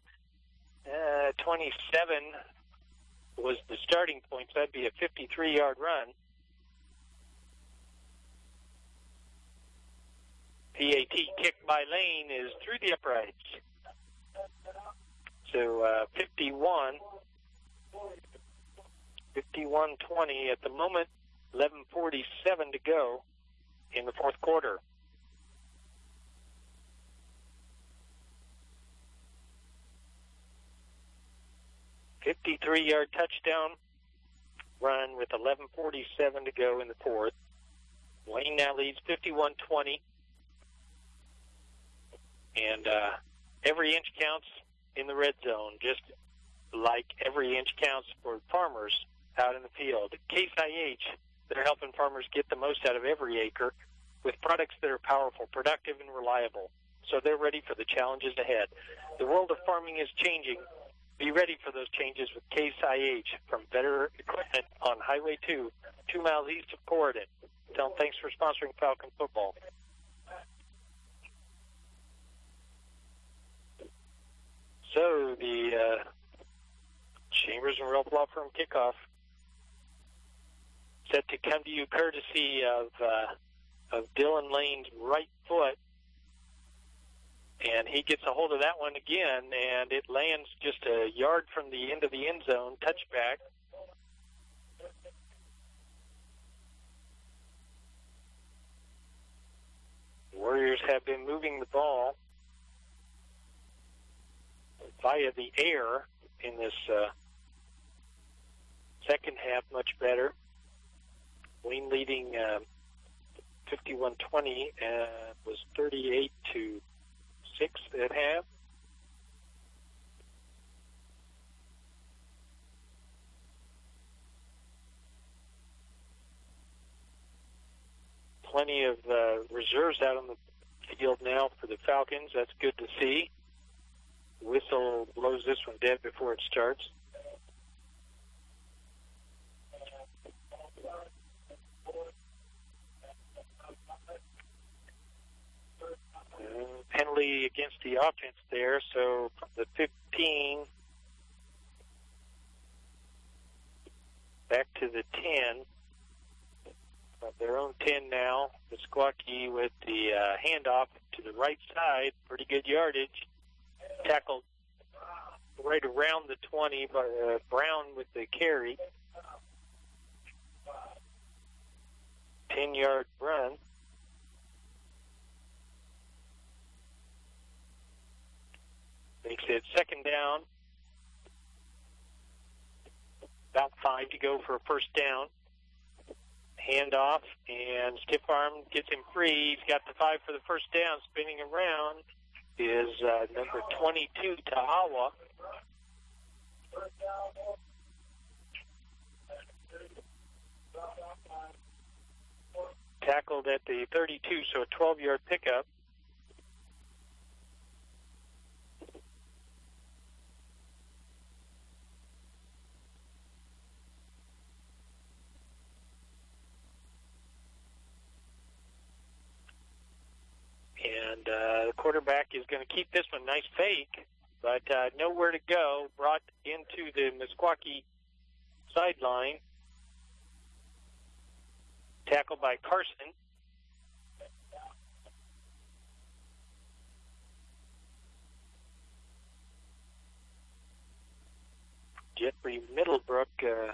27 was the starting point, so that'd be a 53-yard run. PAT kick by Lane is through the uprights. So 51-20 at the moment, 11:47 to go in the fourth quarter. A 53-yard touchdown run with 11:47 to go in the fourth. Wayne now leads 51-20. And every inch counts in the red zone, just like every inch counts for farmers out in the field. Case IH, they're helping farmers get the most out of every acre with products that are powerful, productive, and reliable. So they're ready for the challenges ahead. The world of farming is changing. Be ready for those changes with Case IH from Better Equipment on Highway 2, 2 miles east of Corydon. Tell them thanks for sponsoring Falcon football. So the Chambers and Ralph Law Firm kickoff set to come to you courtesy of Dylan Lane's right foot. And he gets a hold of that one again, and it lands just a yard from the end of the end zone, touchback. Warriors have been moving the ball via the air in this second half much better. Wayne leading 51-20 was 38-6 at half. Plenty of reserves out on the field now for the Falcons. That's good to see. Whistle blows this one dead before it starts. Penalty against the offense there, so from the 15 back to the 10. Their own 10 now. Meskwaki with the handoff to the right side. Pretty good yardage. Tackled right around the 20 by Brown with the carry. 10-yard run. Makes it second down. About 5 to go for a first down. Handoff, and stiff arm gets him free. He's got the 5 for the first down. Spinning around is number 22, Tahawa. Tackled at the 32, so a 12-yard pickup. And the quarterback is going to keep this one. Nice fake, but nowhere to go. Brought into the Meskwaki sideline. Tackled by Carson. Jeffrey Middlebrook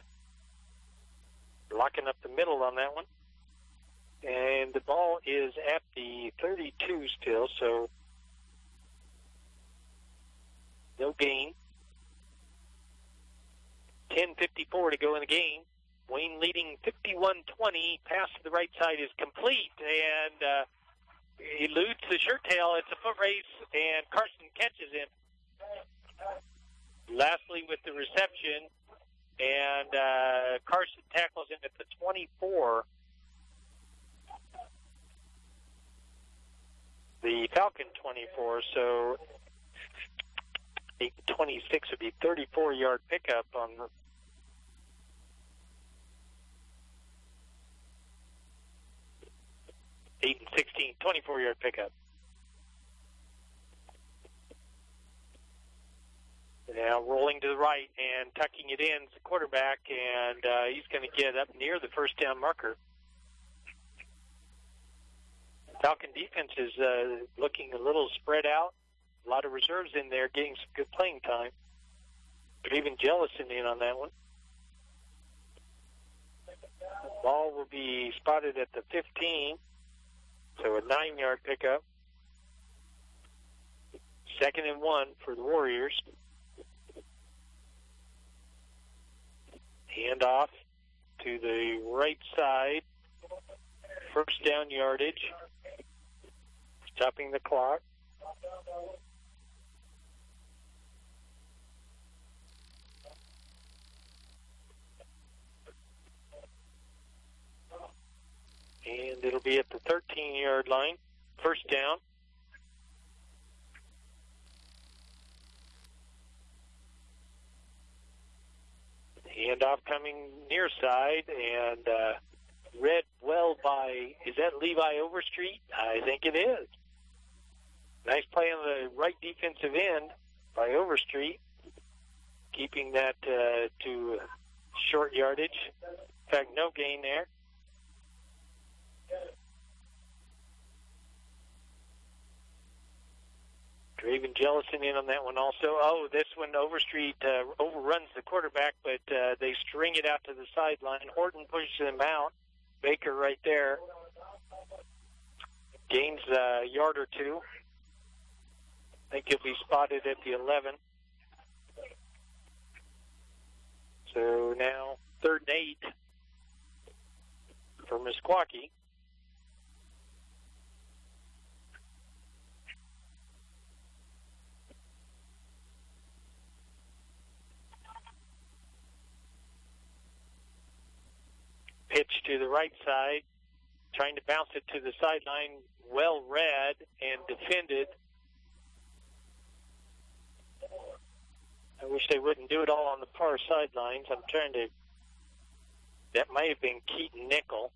locking up the middle on that one. And the ball is at the 32 still, so no gain. 10:54 to go in the game. Wayne leading 51-20. Pass to the right side is complete, and eludes the shirt tail. It's a foot race, and Carson catches him. Lastly, with the reception, and Carson tackles him at the 24. The Falcon 24, so 8:26 would be 34-yard pickup on the 8 and 16, 24-yard pickup. Now rolling to the right and tucking it in is the quarterback, and he's going to get up near the first down marker. Falcon defense is looking a little spread out. A lot of reserves in there getting some good playing time. But even Jellison in on that one. Ball will be spotted at the 15. So a 9-yard pickup. 2nd and 1 for the Warriors. Hand off to the right side. First down yardage. Stopping the clock. And it'll be at the 13-yard line. First down. Handoff coming near side, and read well by, is that Levi Overstreet? I think it is. Nice play on the right defensive end by Overstreet, keeping that to short yardage. In fact, no gain there. Draven Jellison in on that one also. Oh, this one, Overstreet overruns the quarterback, but they string it out to the sideline. Horton pushes him out. Baker right there. Gains a yard or two. I think he'll be spotted at the 11. So now 3rd and 8 for Meskwaki. Pitch to the right side, trying to bounce it to the sideline. Well read and defended. I wish they wouldn't do it all on the far sidelines. I'm trying to. That might have been Keaton Nickel.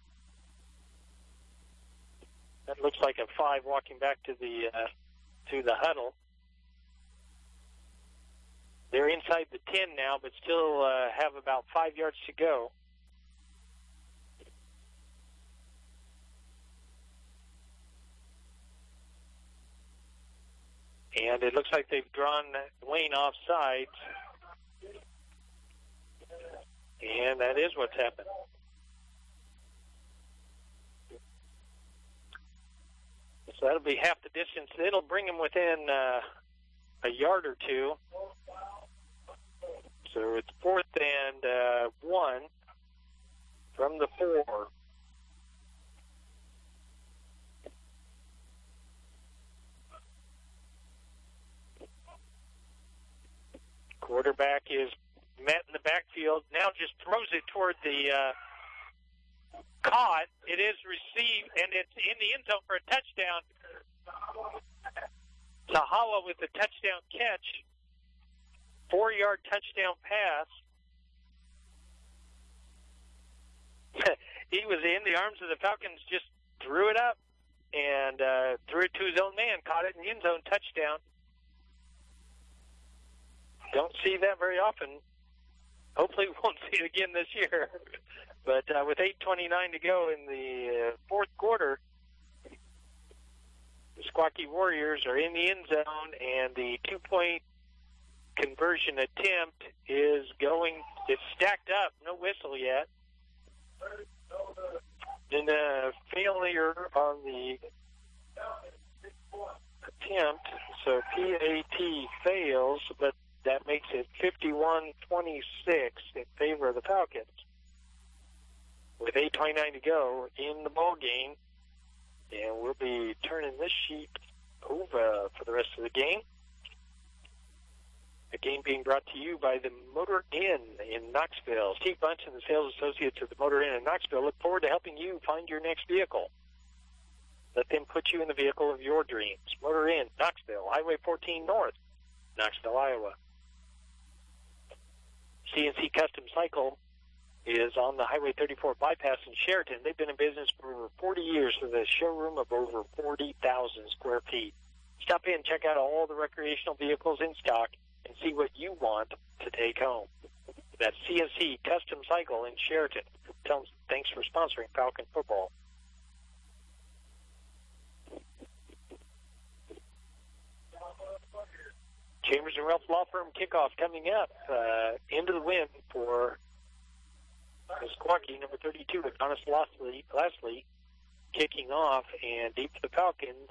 That looks like a 5 walking back to the huddle. They're inside the 10 now, but still have about 5 yards to go. And it looks like they've drawn Wayne off sides. And that is what's happened. So that'll be half the distance. It'll bring him within a yard or two. So it's 4th and 1 from the 4. Quarterback is met in the backfield. Now just throws it toward the caught. It is received, and it's in the end zone for a touchdown. Tahawa with the touchdown catch. 4-yard touchdown pass. He was in the arms of the Falcons, just threw it up and threw it to his own man. Caught it in the end zone, touchdown. Don't see that very often. Hopefully we won't see it again this year. But with 8:29 to go in the 4th quarter, the Meskwaki Warriors are in the end zone, and the 2-point conversion attempt is going, it's stacked up, no whistle yet. Then a failure on the attempt, so PAT fails, but that makes it 51-26 in favor of the Falcons. With 8:29 to go in the ball game, and we'll be turning this sheet over for the rest of the game. The game being brought to you by the Motor Inn in Knoxville. Steve Bunch and the sales associates of the Motor Inn in Knoxville look forward to helping you find your next vehicle. Let them put you in the vehicle of your dreams. Motor Inn, Knoxville, Highway 14 North, Knoxville, Iowa. CNC Custom Cycle is on the Highway 34 bypass in Sheraton. They've been in business for over 40 years with a showroom of over 40,000 square feet. Stop in, check out all the recreational vehicles in stock, and see what you want to take home. That's CNC Custom Cycle in Sheraton. Tell them thanks for sponsoring Falcon football. Chambers and Ralph Law Firm kickoff coming up. Into the wind for Meskwaki, number 32, Adonis Lastly, kicking off, and deep to the Falcons.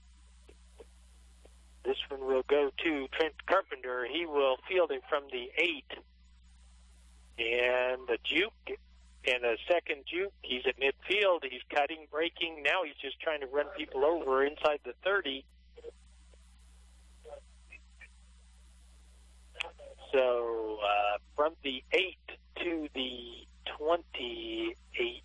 This one will go to Trent Carpenter. He will field it from the 8. And the juke, and a second juke. He's at midfield. He's cutting, breaking. Now he's just trying to run people over inside the 30. So from the 8 to the 28.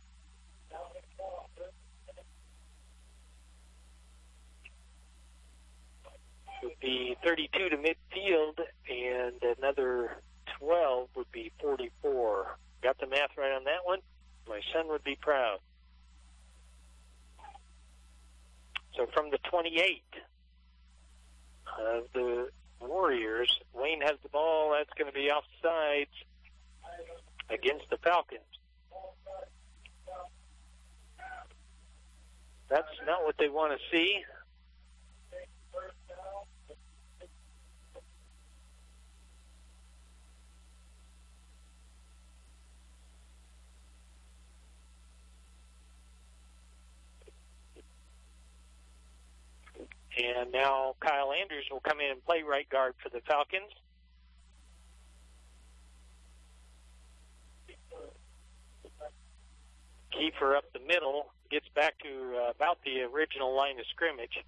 Would be 32 to midfield, and another 12 would be 44. Got the math right on that one? My son would be proud. So from the 28 of the Warriors, Wayne has the ball. That's going to be offsides against the Falcons. That's not what they want to see. And now Kyle Andrews will come in and play right guard for the Falcons. Kiefer up the middle, gets back to about the original line of scrimmage.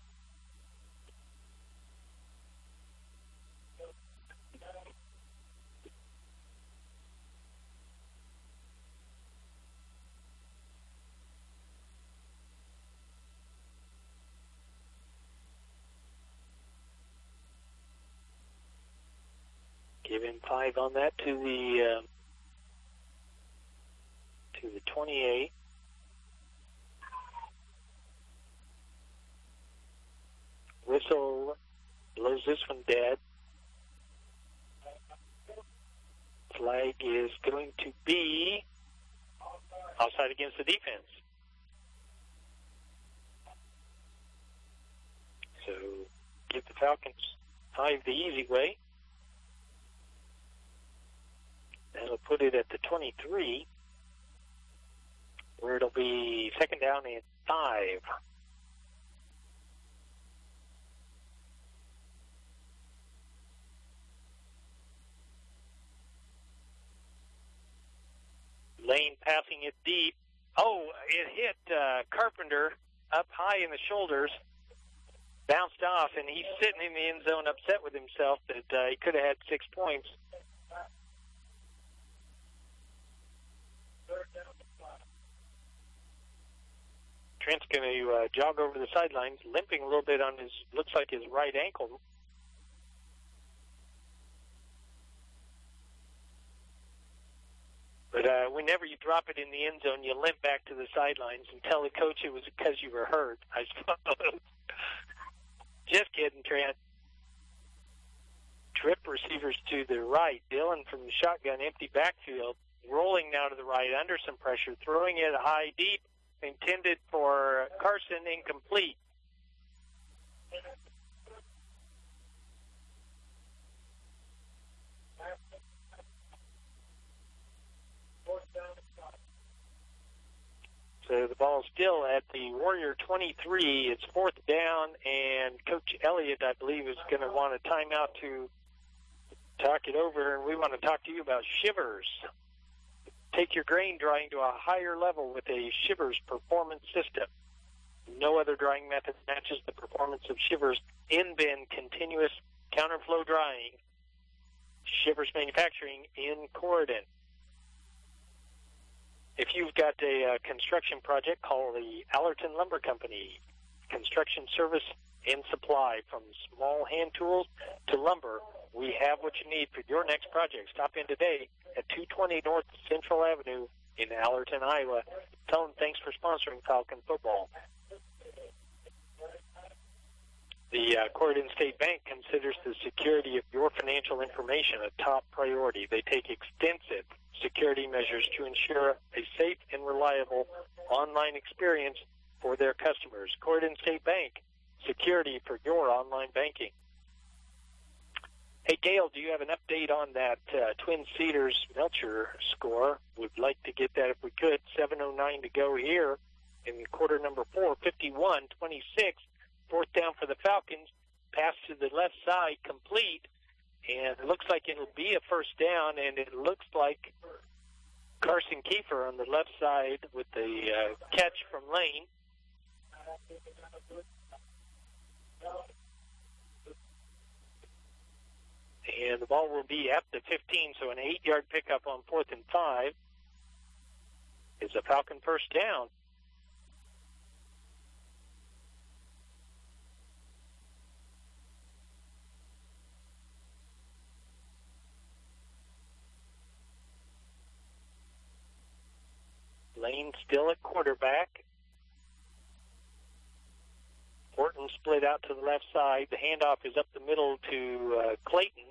Give him 5 on that to the 28. Whistle blows this one dead. Flag is going to be outside against the defense. So give the Falcons 5 the easy way. That'll put it at the 23, where it'll be second down and 5. Lane passing it deep. Oh, it hit Carpenter up high in the shoulders, bounced off, and he's sitting in the end zone upset with himself that he could have had 6 points. Trent's going to jog over the sidelines, limping a little bit on his, looks like his right ankle. But whenever you drop it in the end zone, you limp back to the sidelines and tell the coach it was because you were hurt, I suppose. Just kidding, Trent. Trip receivers to the right. Dillon from the shotgun, empty backfield. Rolling now to the right, under some pressure, throwing it high, deep, intended for Carson, incomplete. ball still at the Warrior 23. It's fourth down, and Coach Elliott, I believe, is going to want a timeout to talk it over, and we want to talk to you about Shivers. Take your grain drying to a higher level with a Shivers performance system. No other drying method matches the performance of Shivers in-bin continuous counterflow drying. Shivers Manufacturing in Corydon. If you've got a construction project, call the Allerton Lumber Company. Construction service and supply, from small hand tools to lumber. We have what you need for your next project. Stop in today at 220 North Central Avenue in Allerton, Iowa. Tell them thanks for sponsoring Falcon football. The Corydon State Bank considers the security of your financial information a top priority. They take extensive security measures to ensure a safe and reliable online experience for their customers. Corydon State Bank, security for your online banking. Hey, Gail, do you have an update on that Twin Cedars Melcher score? Would like to get that if we could. 7:09 to go here in quarter number 4, 51-26. Fourth down for the Falcons. Pass to the left side, complete. And it looks like it'll be a first down, and it looks like Carson Kiefer on the left side with the catch from Lane. And the ball will be at the 15, so an 8-yard pickup on 4th and 5 is a Falcon first down. Lane still at quarterback. Horton split out to the left side. The handoff is up the middle to Clayton.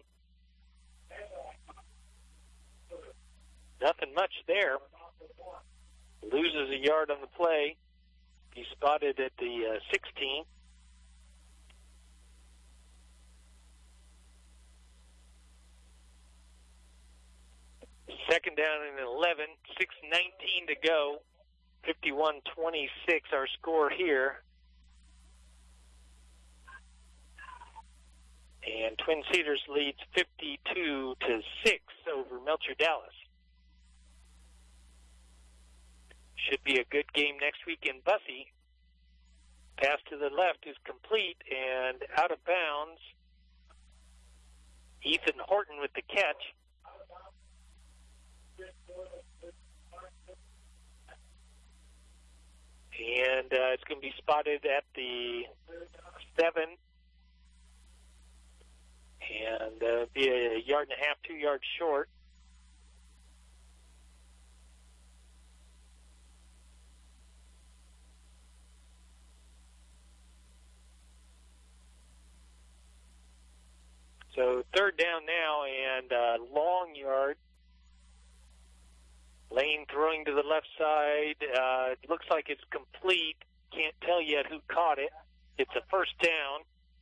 Nothing much there. Loses a yard on the play. He's spotted at the 16. Second down and 11, 6:19 to go. 51-26 our score here. And Twin Cedars leads 52-6 over Melcher Dallas. Should be a good game next week in Bussy. Pass to the left is complete and out of bounds. Ethan Horton with the catch. And it's going to be spotted at the 7. And be a yard and a half, 2 yards short. So third down now and long yard. Lane throwing to the left side. It looks like it's complete. Can't tell yet who caught it. It's a first down.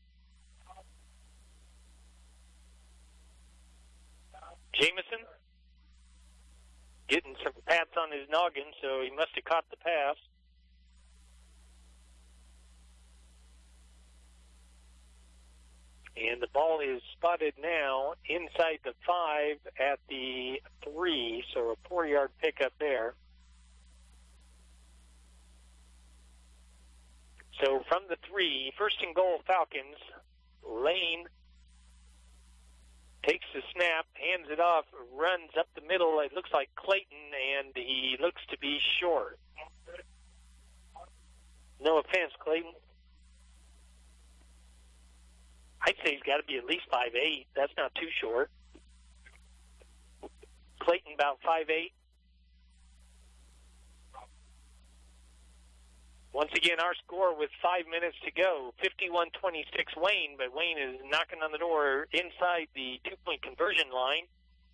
Jameson getting some pats on his noggin, so he must have caught the pass. And the ball is spotted now inside the 5 at the 3, so a 4-yard pickup there. So from the 3, first and goal Falcons. Lane takes the snap, hands it off, runs up the middle. It looks like Clayton, and he looks to be short. No offense, Clayton. I'd say he's got to be at least 5'8". That's not too short. Clayton about 5'8". Once again, our score with 5 minutes to go, 51-26 Wayne, but Wayne is knocking on the door inside the two-point conversion line.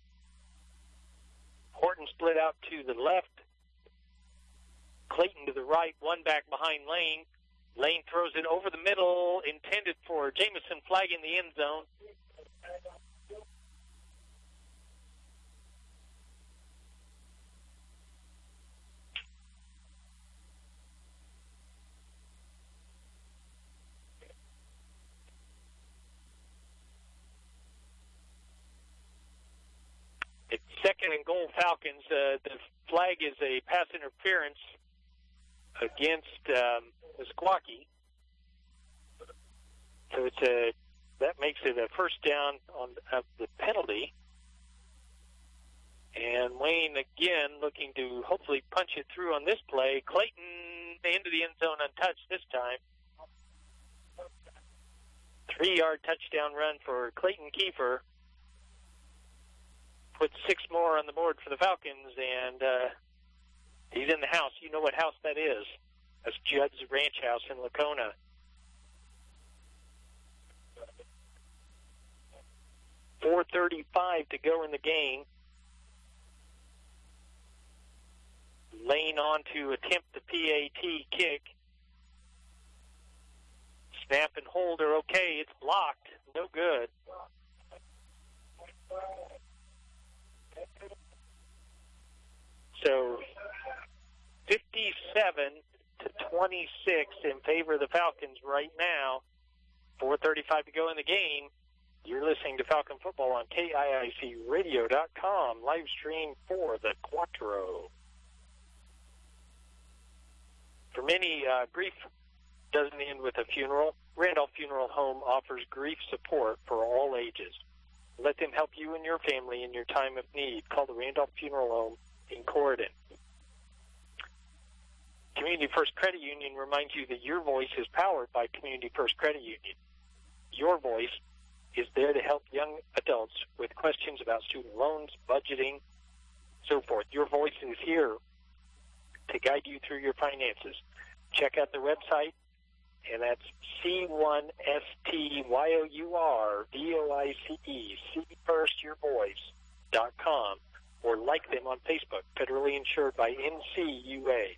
Horton split out to the left. Clayton to the right, one back behind Lane. Lane throws it over the middle, intended for Jameson, flag in the end zone. and goal Falcons. The flag is a pass interference against Meskwaki. So that makes it a first down of the penalty. And Wayne again looking to hopefully punch it through on this play. Clayton into the end zone untouched this time. 3-yard touchdown run for Clayton Kiefer. Puts 6 more on the board for the Falcons, and he's in the house. You know what house that is. That's Judd's Ranch House in Lacona. .435 to go in the game. Lane on to attempt the PAT kick. Snap and hold are okay. It's blocked. No good. So 57-26 in favor of the Falcons right now. 4:35 to go in the game. You're listening to Falcon Football on KIICradio.com, live stream for the Quattro. For many, grief doesn't end with a funeral. Randolph Funeral Home offers grief support for all ages. Let them help you and your family in your time of need. Call the Randolph Funeral Home in Corydon. Community First Credit Union reminds you that your voice is powered by Community First Credit Union. Your voice is there to help young adults with questions about student loans, budgeting, so forth. Your voice is here to guide you through your finances. Check out the website, and that's C1STYOURVOICE, CFirstYourVoice.com, or like them on Facebook, federally insured by NCUA.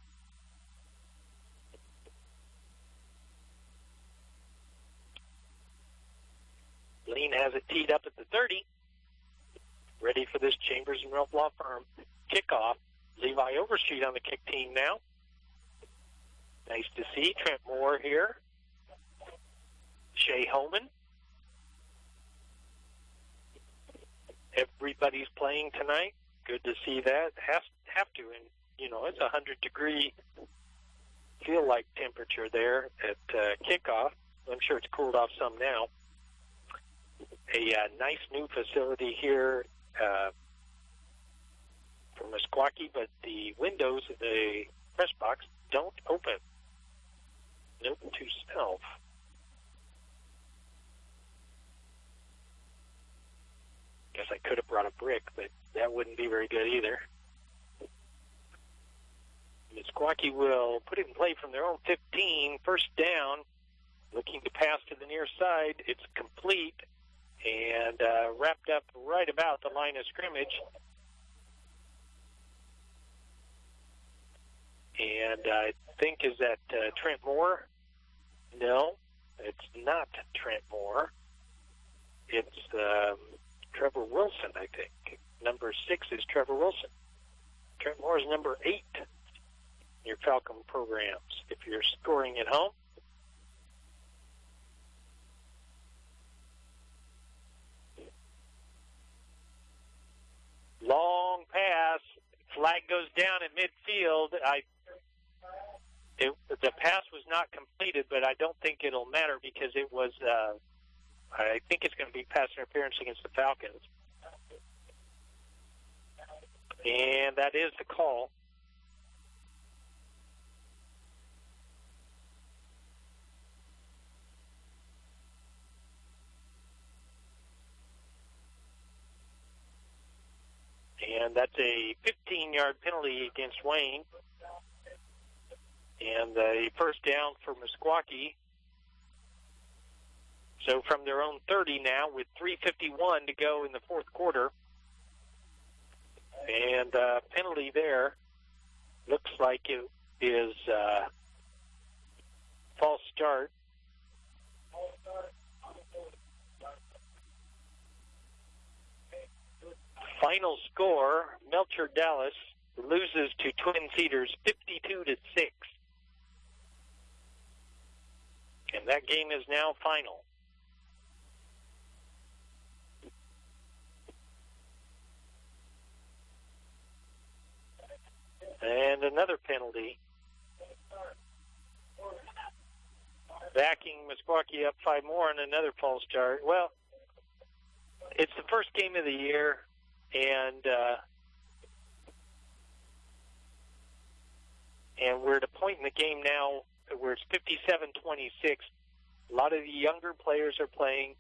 Lean has it teed up at the 30, ready for this Chambers and Ralph Law Firm kickoff. Levi Overstreet on the kick team now. Nice to see Trent Moore here. Shea Holman. Everybody's playing tonight. Good to see that. Have to, and it's 100-degree feel-like temperature there at kickoff. I'm sure it's cooled off some now. A nice new facility here for Meskwaki, but the windows of the press box don't open. Note to self. Guess I could have brought a brick, but that wouldn't be very good either. Meskwaki will put it in play from their own 15, first down, looking to pass to the near side. It's complete and wrapped up right about the line of scrimmage. And I think, is that Trent Moore? No, it's not Trent Moore. It's Trevor Wilson, I think. Number 6 is Trevor Wilson. Trent Moore is number 8 in your Falcon programs if you're scoring at home. Long pass. Flag goes down at midfield. The pass was not completed, but I don't think it'll matter because it was, I think it's going to be pass interference against the Falcons. And that is the call. And that's a 15-yard penalty against Wayne. And a first down for Meskwaki. So from their own 30 now with 3:51 to go in the fourth quarter. And penalty there looks like it is false start. Final score, Melcher Dallas loses to Twin Cedars 52-6. And that game is now final. And another penalty. Backing Meskwaki up 5 more and another false start. Well, it's the first game of the year, and we're at a point in the game now where it's 57-26. A lot of the younger players are playing.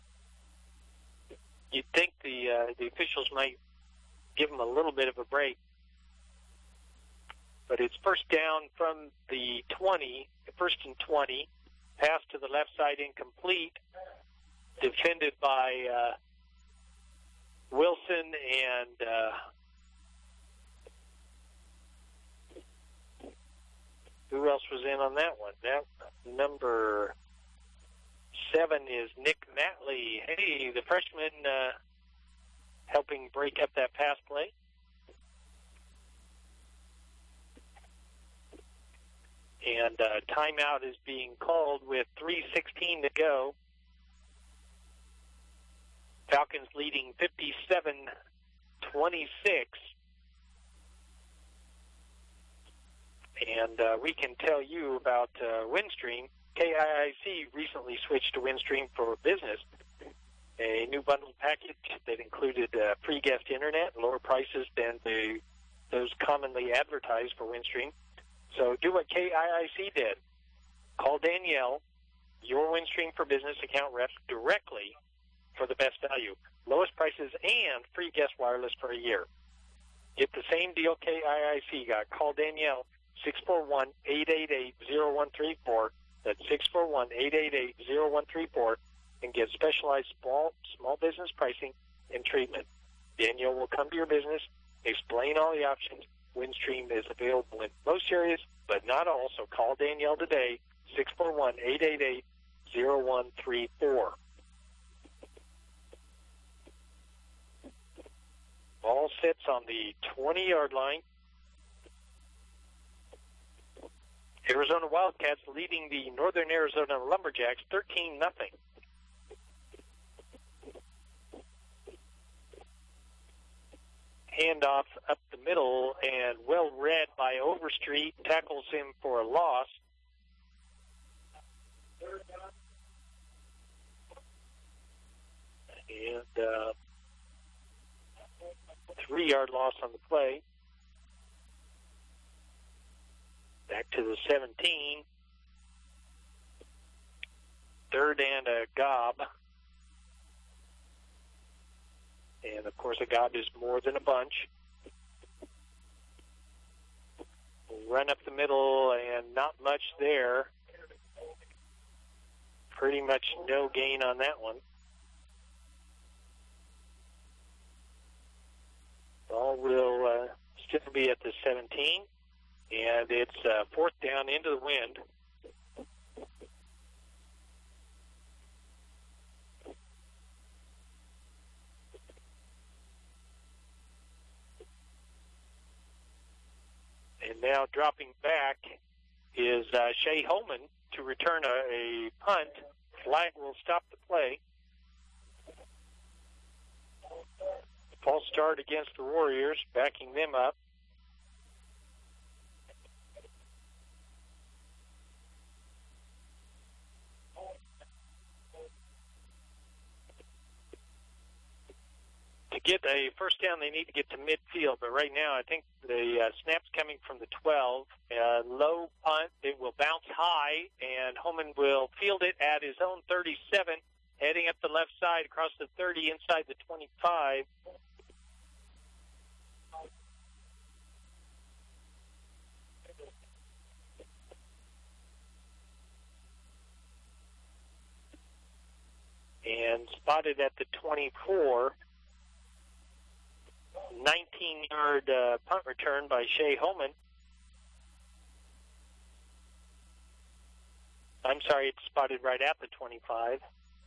You'd think the officials might give them a little bit of a break. But it's first down from the 20, first and 20. Pass to the left side incomplete. Defended by Wilson and who else was in on that one? That number 7 is Nick Matley. Hey, the freshman helping break up that pass play. And timeout is being called with 3:16 to go. Falcons leading 57-26. And we can tell you about Windstream. KIIC recently switched to Windstream for Business, a new bundled package that included free guest internet, lower prices than those commonly advertised for Windstream. So do what KIIC did. Call Danielle, your Windstream for Business account rep, directly for the best value. Lowest prices and free guest wireless for a year. Get the same deal KIIC got. Call Danielle, 641-888-0134. That's 641-888-0134, and get specialized small business pricing and treatment. Danielle will come to your business, explain all the options. Windstream is available in most areas, but not all, so call Danielle today, 641-888-0134. Ball sits on the 20-yard line. Arizona Wildcats leading the Northern Arizona Lumberjacks 13-0. Handoff up the middle, and well read by Overstreet, tackles him for a loss. And 3-yard loss on the play. Back to the 17. Third and a gob. And, of course, a gob is more than a bunch. Run up the middle, and not much there. Pretty much no gain on that one. Ball will still be at the 17, and it's fourth down into the wind. And now dropping back is Shea Holman to return a punt. Flag will stop the play. False start against the Warriors, backing them up. To get a first down, they need to get to midfield. But right now, I think the snap's coming from the 12. Low punt. It will bounce high, and Holman will field it at his own 37, heading up the left side across the 30 inside the 25. And spotted at the 24. 19-yard punt return by Shea Holman. I'm sorry, it's spotted right at the 25.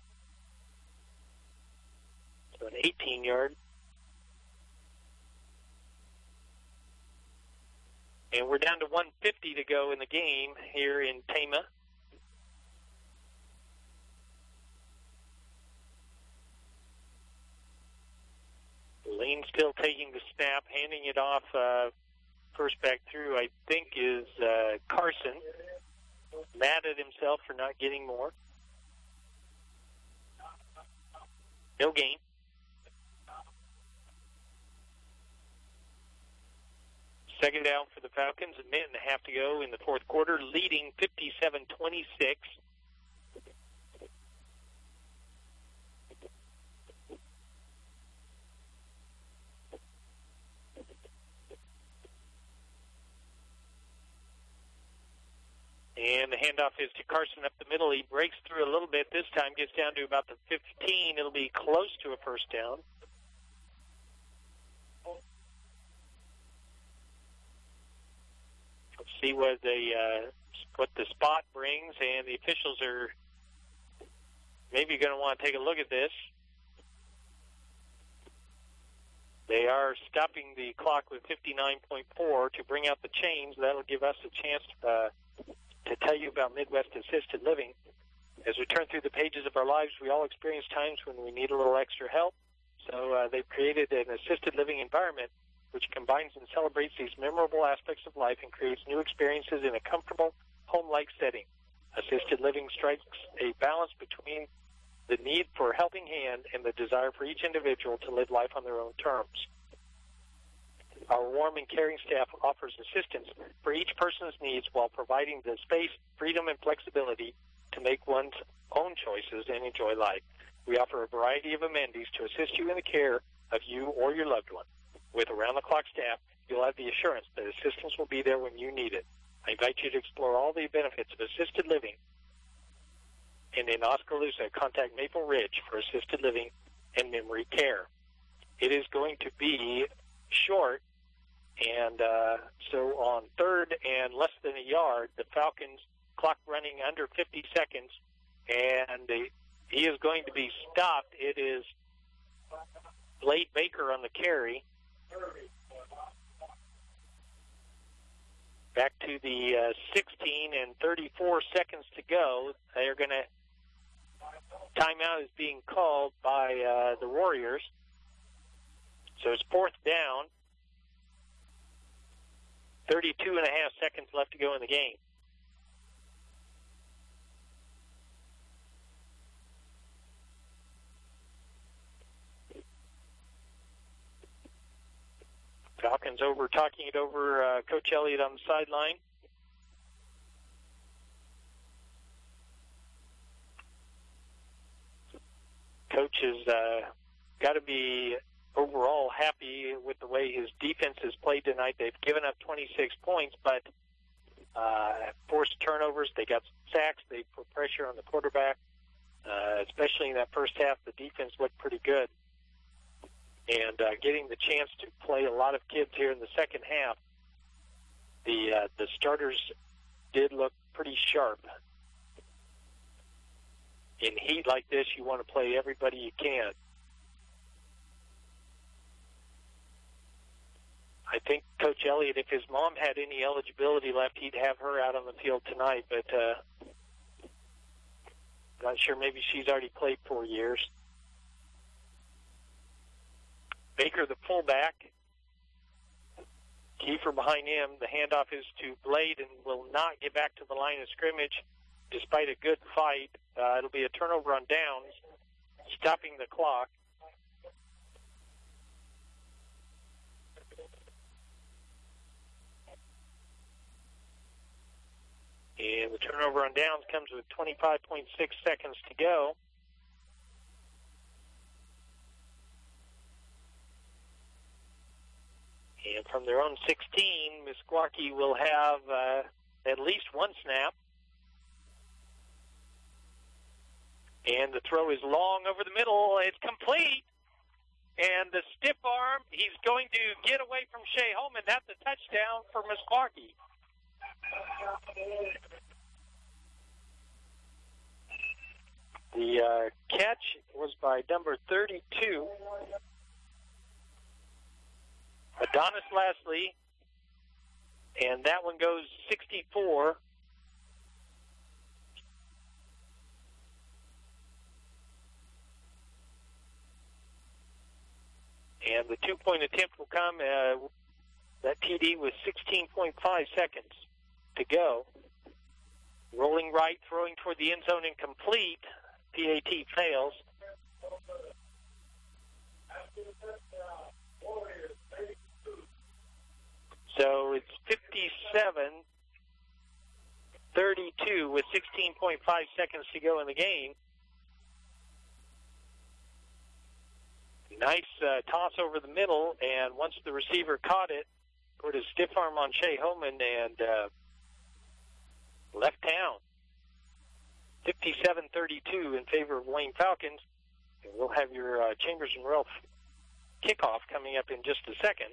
So an 18-yard. And we're down to 150 to go in the game here in Tama. Lane still taking the snap, handing it off First back through, I think, is Carson. Mad at himself for not getting more. No gain. Second down for the Falcons, a minute and a half to go in the fourth quarter, leading 57-26. And the handoff is to Carson up the middle. He breaks through a little bit. This time gets down to about the 15. It'll be close to a first down. Let's see what the spot brings, and the officials are maybe going to want to take a look at this. They are stopping the clock with 59.4 to bring out the chains. That'll give us a chance to tell you about Midwest Assisted Living. As we turn through the pages of our lives, we all experience times when we need a little extra help. So they've created an assisted living environment which combines and celebrates these memorable aspects of life and creates new experiences in a comfortable, home-like setting. Assisted living strikes a balance between the need for a helping hand and the desire for each individual to live life on their own terms. Our warm and caring staff offers assistance for each person's needs while providing the space, freedom, and flexibility to make one's own choices and enjoy life. We offer a variety of amenities to assist you in the care of you or your loved one. With around-the-clock staff, you'll have the assurance that assistance will be there when you need it. I invite you to explore all the benefits of assisted living. And in Oskaloosa, contact Maple Ridge for assisted living and memory care. It is going to be short, and so on third and less than a yard, the Falcons clock running under 50 seconds, and he is going to be stopped. It is Blade Baker on the carry. Back to the 16 and 34 seconds to go. They're going to timeout is being called by the Warriors. So it's fourth down. 32 and a half seconds left to go in the game. Falcons talking it over, Coach Elliott on the sideline. Coach has got to be overall happy with the way his defense has played tonight. They've given up 26 points, but forced turnovers. They got sacks. They put pressure on the quarterback, especially in that first half. The defense looked pretty good. And getting the chance to play a lot of kids here in the second half, the starters did look pretty sharp. In heat like this, you want to play everybody you can. I think Coach Elliott, if his mom had any eligibility left, he'd have her out on the field tonight, but not sure. Maybe she's already played 4 years. Baker, the fullback. Kiefer behind him. The handoff is to Blade and will not get back to the line of scrimmage despite a good fight. It'll be a turnover on downs, stopping the clock. And the turnover on downs comes with 25.6 seconds to go. And from their own 16, Meskwaki will have at least one snap. And the throw is long over the middle. It's complete. And the stiff arm, he's going to get away from Shea Holman. That's a touchdown for Meskwaki. The catch was by number 32. Adonis Lastly, and that one goes 64. And the two-point attempt will come That TD with 16.5 seconds to go. Rolling right, throwing toward the end zone, incomplete. PAT fails. So it's 57-32 with 16.5 seconds to go in the game. Nice toss over the middle, and once the receiver caught it, put his stiff arm on Shea Homan and left town. 57-32 in favor of Wayne Falcons. And we'll have your Chambers and Ralph kickoff coming up in just a second.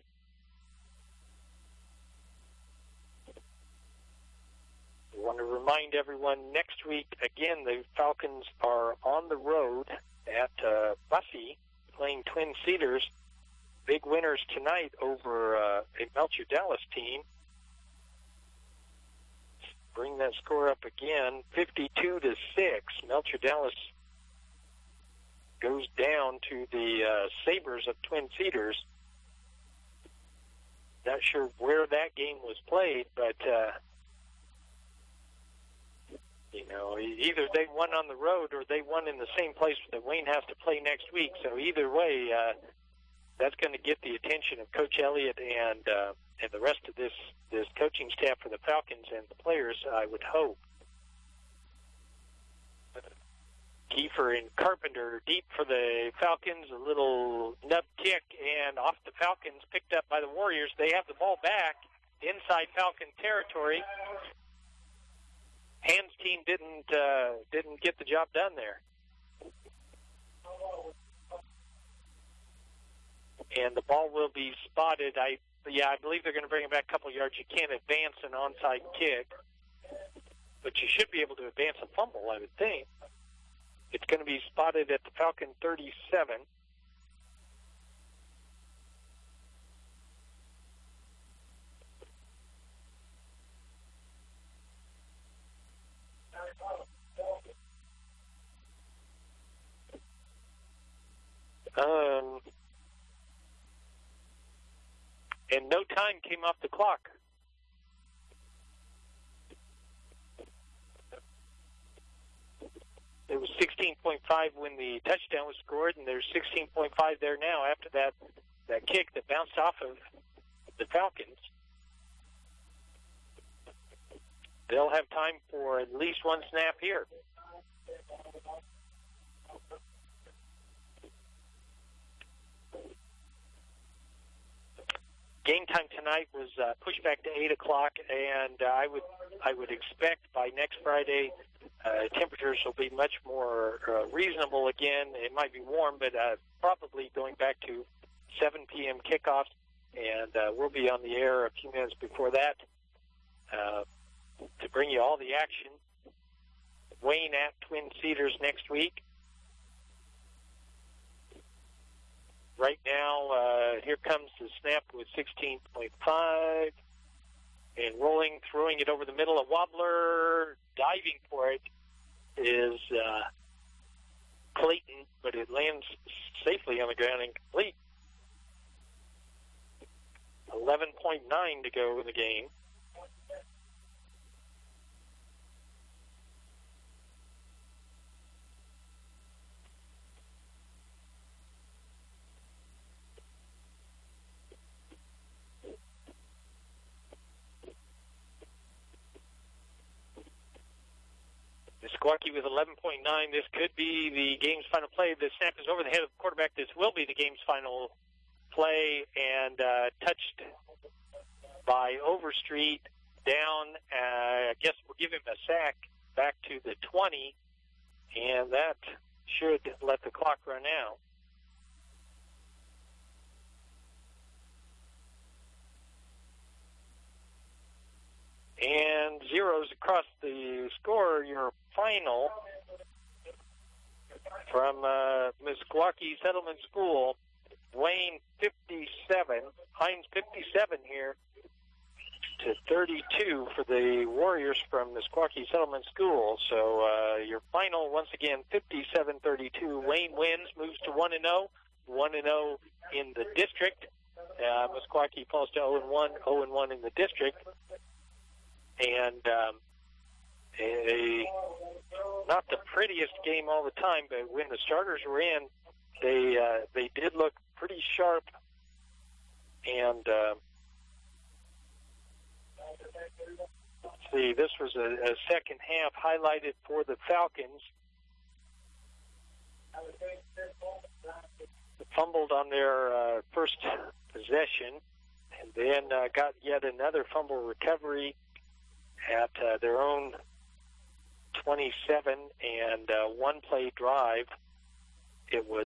I want to remind everyone, next week, again, the Falcons are on the road at Bussey, playing Twin Cedars. Big winners tonight over a Melcher Dallas team. Bring that score up again, 52-6. Melcher Dallas goes down to the Sabres of Twin Cedars. Not sure where that game was played, but either they won on the road or they won in the same place that Wayne has to play next week. So either way, that's going to get the attention of Coach Elliott and the rest of this coaching staff for the Falcons and the players, I would hope. Kiefer and Carpenter deep for the Falcons, a little nub kick, and off the Falcons, picked up by the Warriors. They have the ball back inside Falcon territory. Hans team didn't get the job done there. And the ball will be spotted. I believe they're going to bring it back a couple yards. You can't advance an onside kick, but you should be able to advance a fumble, I would think. It's going to be spotted at the Falcon 37. And no time came off the clock. It was 16.5 when the touchdown was scored, and there's 16.5 there now after that kick that bounced off of the Falcons. They'll have time for at least one snap here. Game time tonight was pushed back to 8 o'clock, and I would expect by next Friday temperatures will be much more reasonable again. It might be warm, but probably going back to 7 p.m. kickoffs, and we'll be on the air a few minutes before that to bring you all the action. Wayne at Twin Cedars next week. Right now, here comes the snap with 16.5. And rolling, throwing it over the middle. A wobbler, diving for it is Clayton, but it lands safely on the ground and complete. 11.9 to go in the game. Meskwaki with 11.9. This could be the game's final play. The snap is over the head of the quarterback. This will be the game's final play, and touched by Overstreet down. I guess we'll give him a sack back to the 20, and that should let the clock run out. And zeros across the score. Your final from Meskwaki Settlement School. Wayne 57, Hines 57 here to 32 for the Warriors from Meskwaki Settlement School. So your final, once again, 57-32. Wayne wins, moves to 1-0, 1-0 in the district, Meskwaki falls to 0-1 in the district, and not the prettiest game all the time, but when the starters were in, they did look pretty sharp, and let's see, this was a second half highlighted for the Falcons. Fumbled on their first possession, and then got yet another fumble recovery at their own 27, and one play drive. It was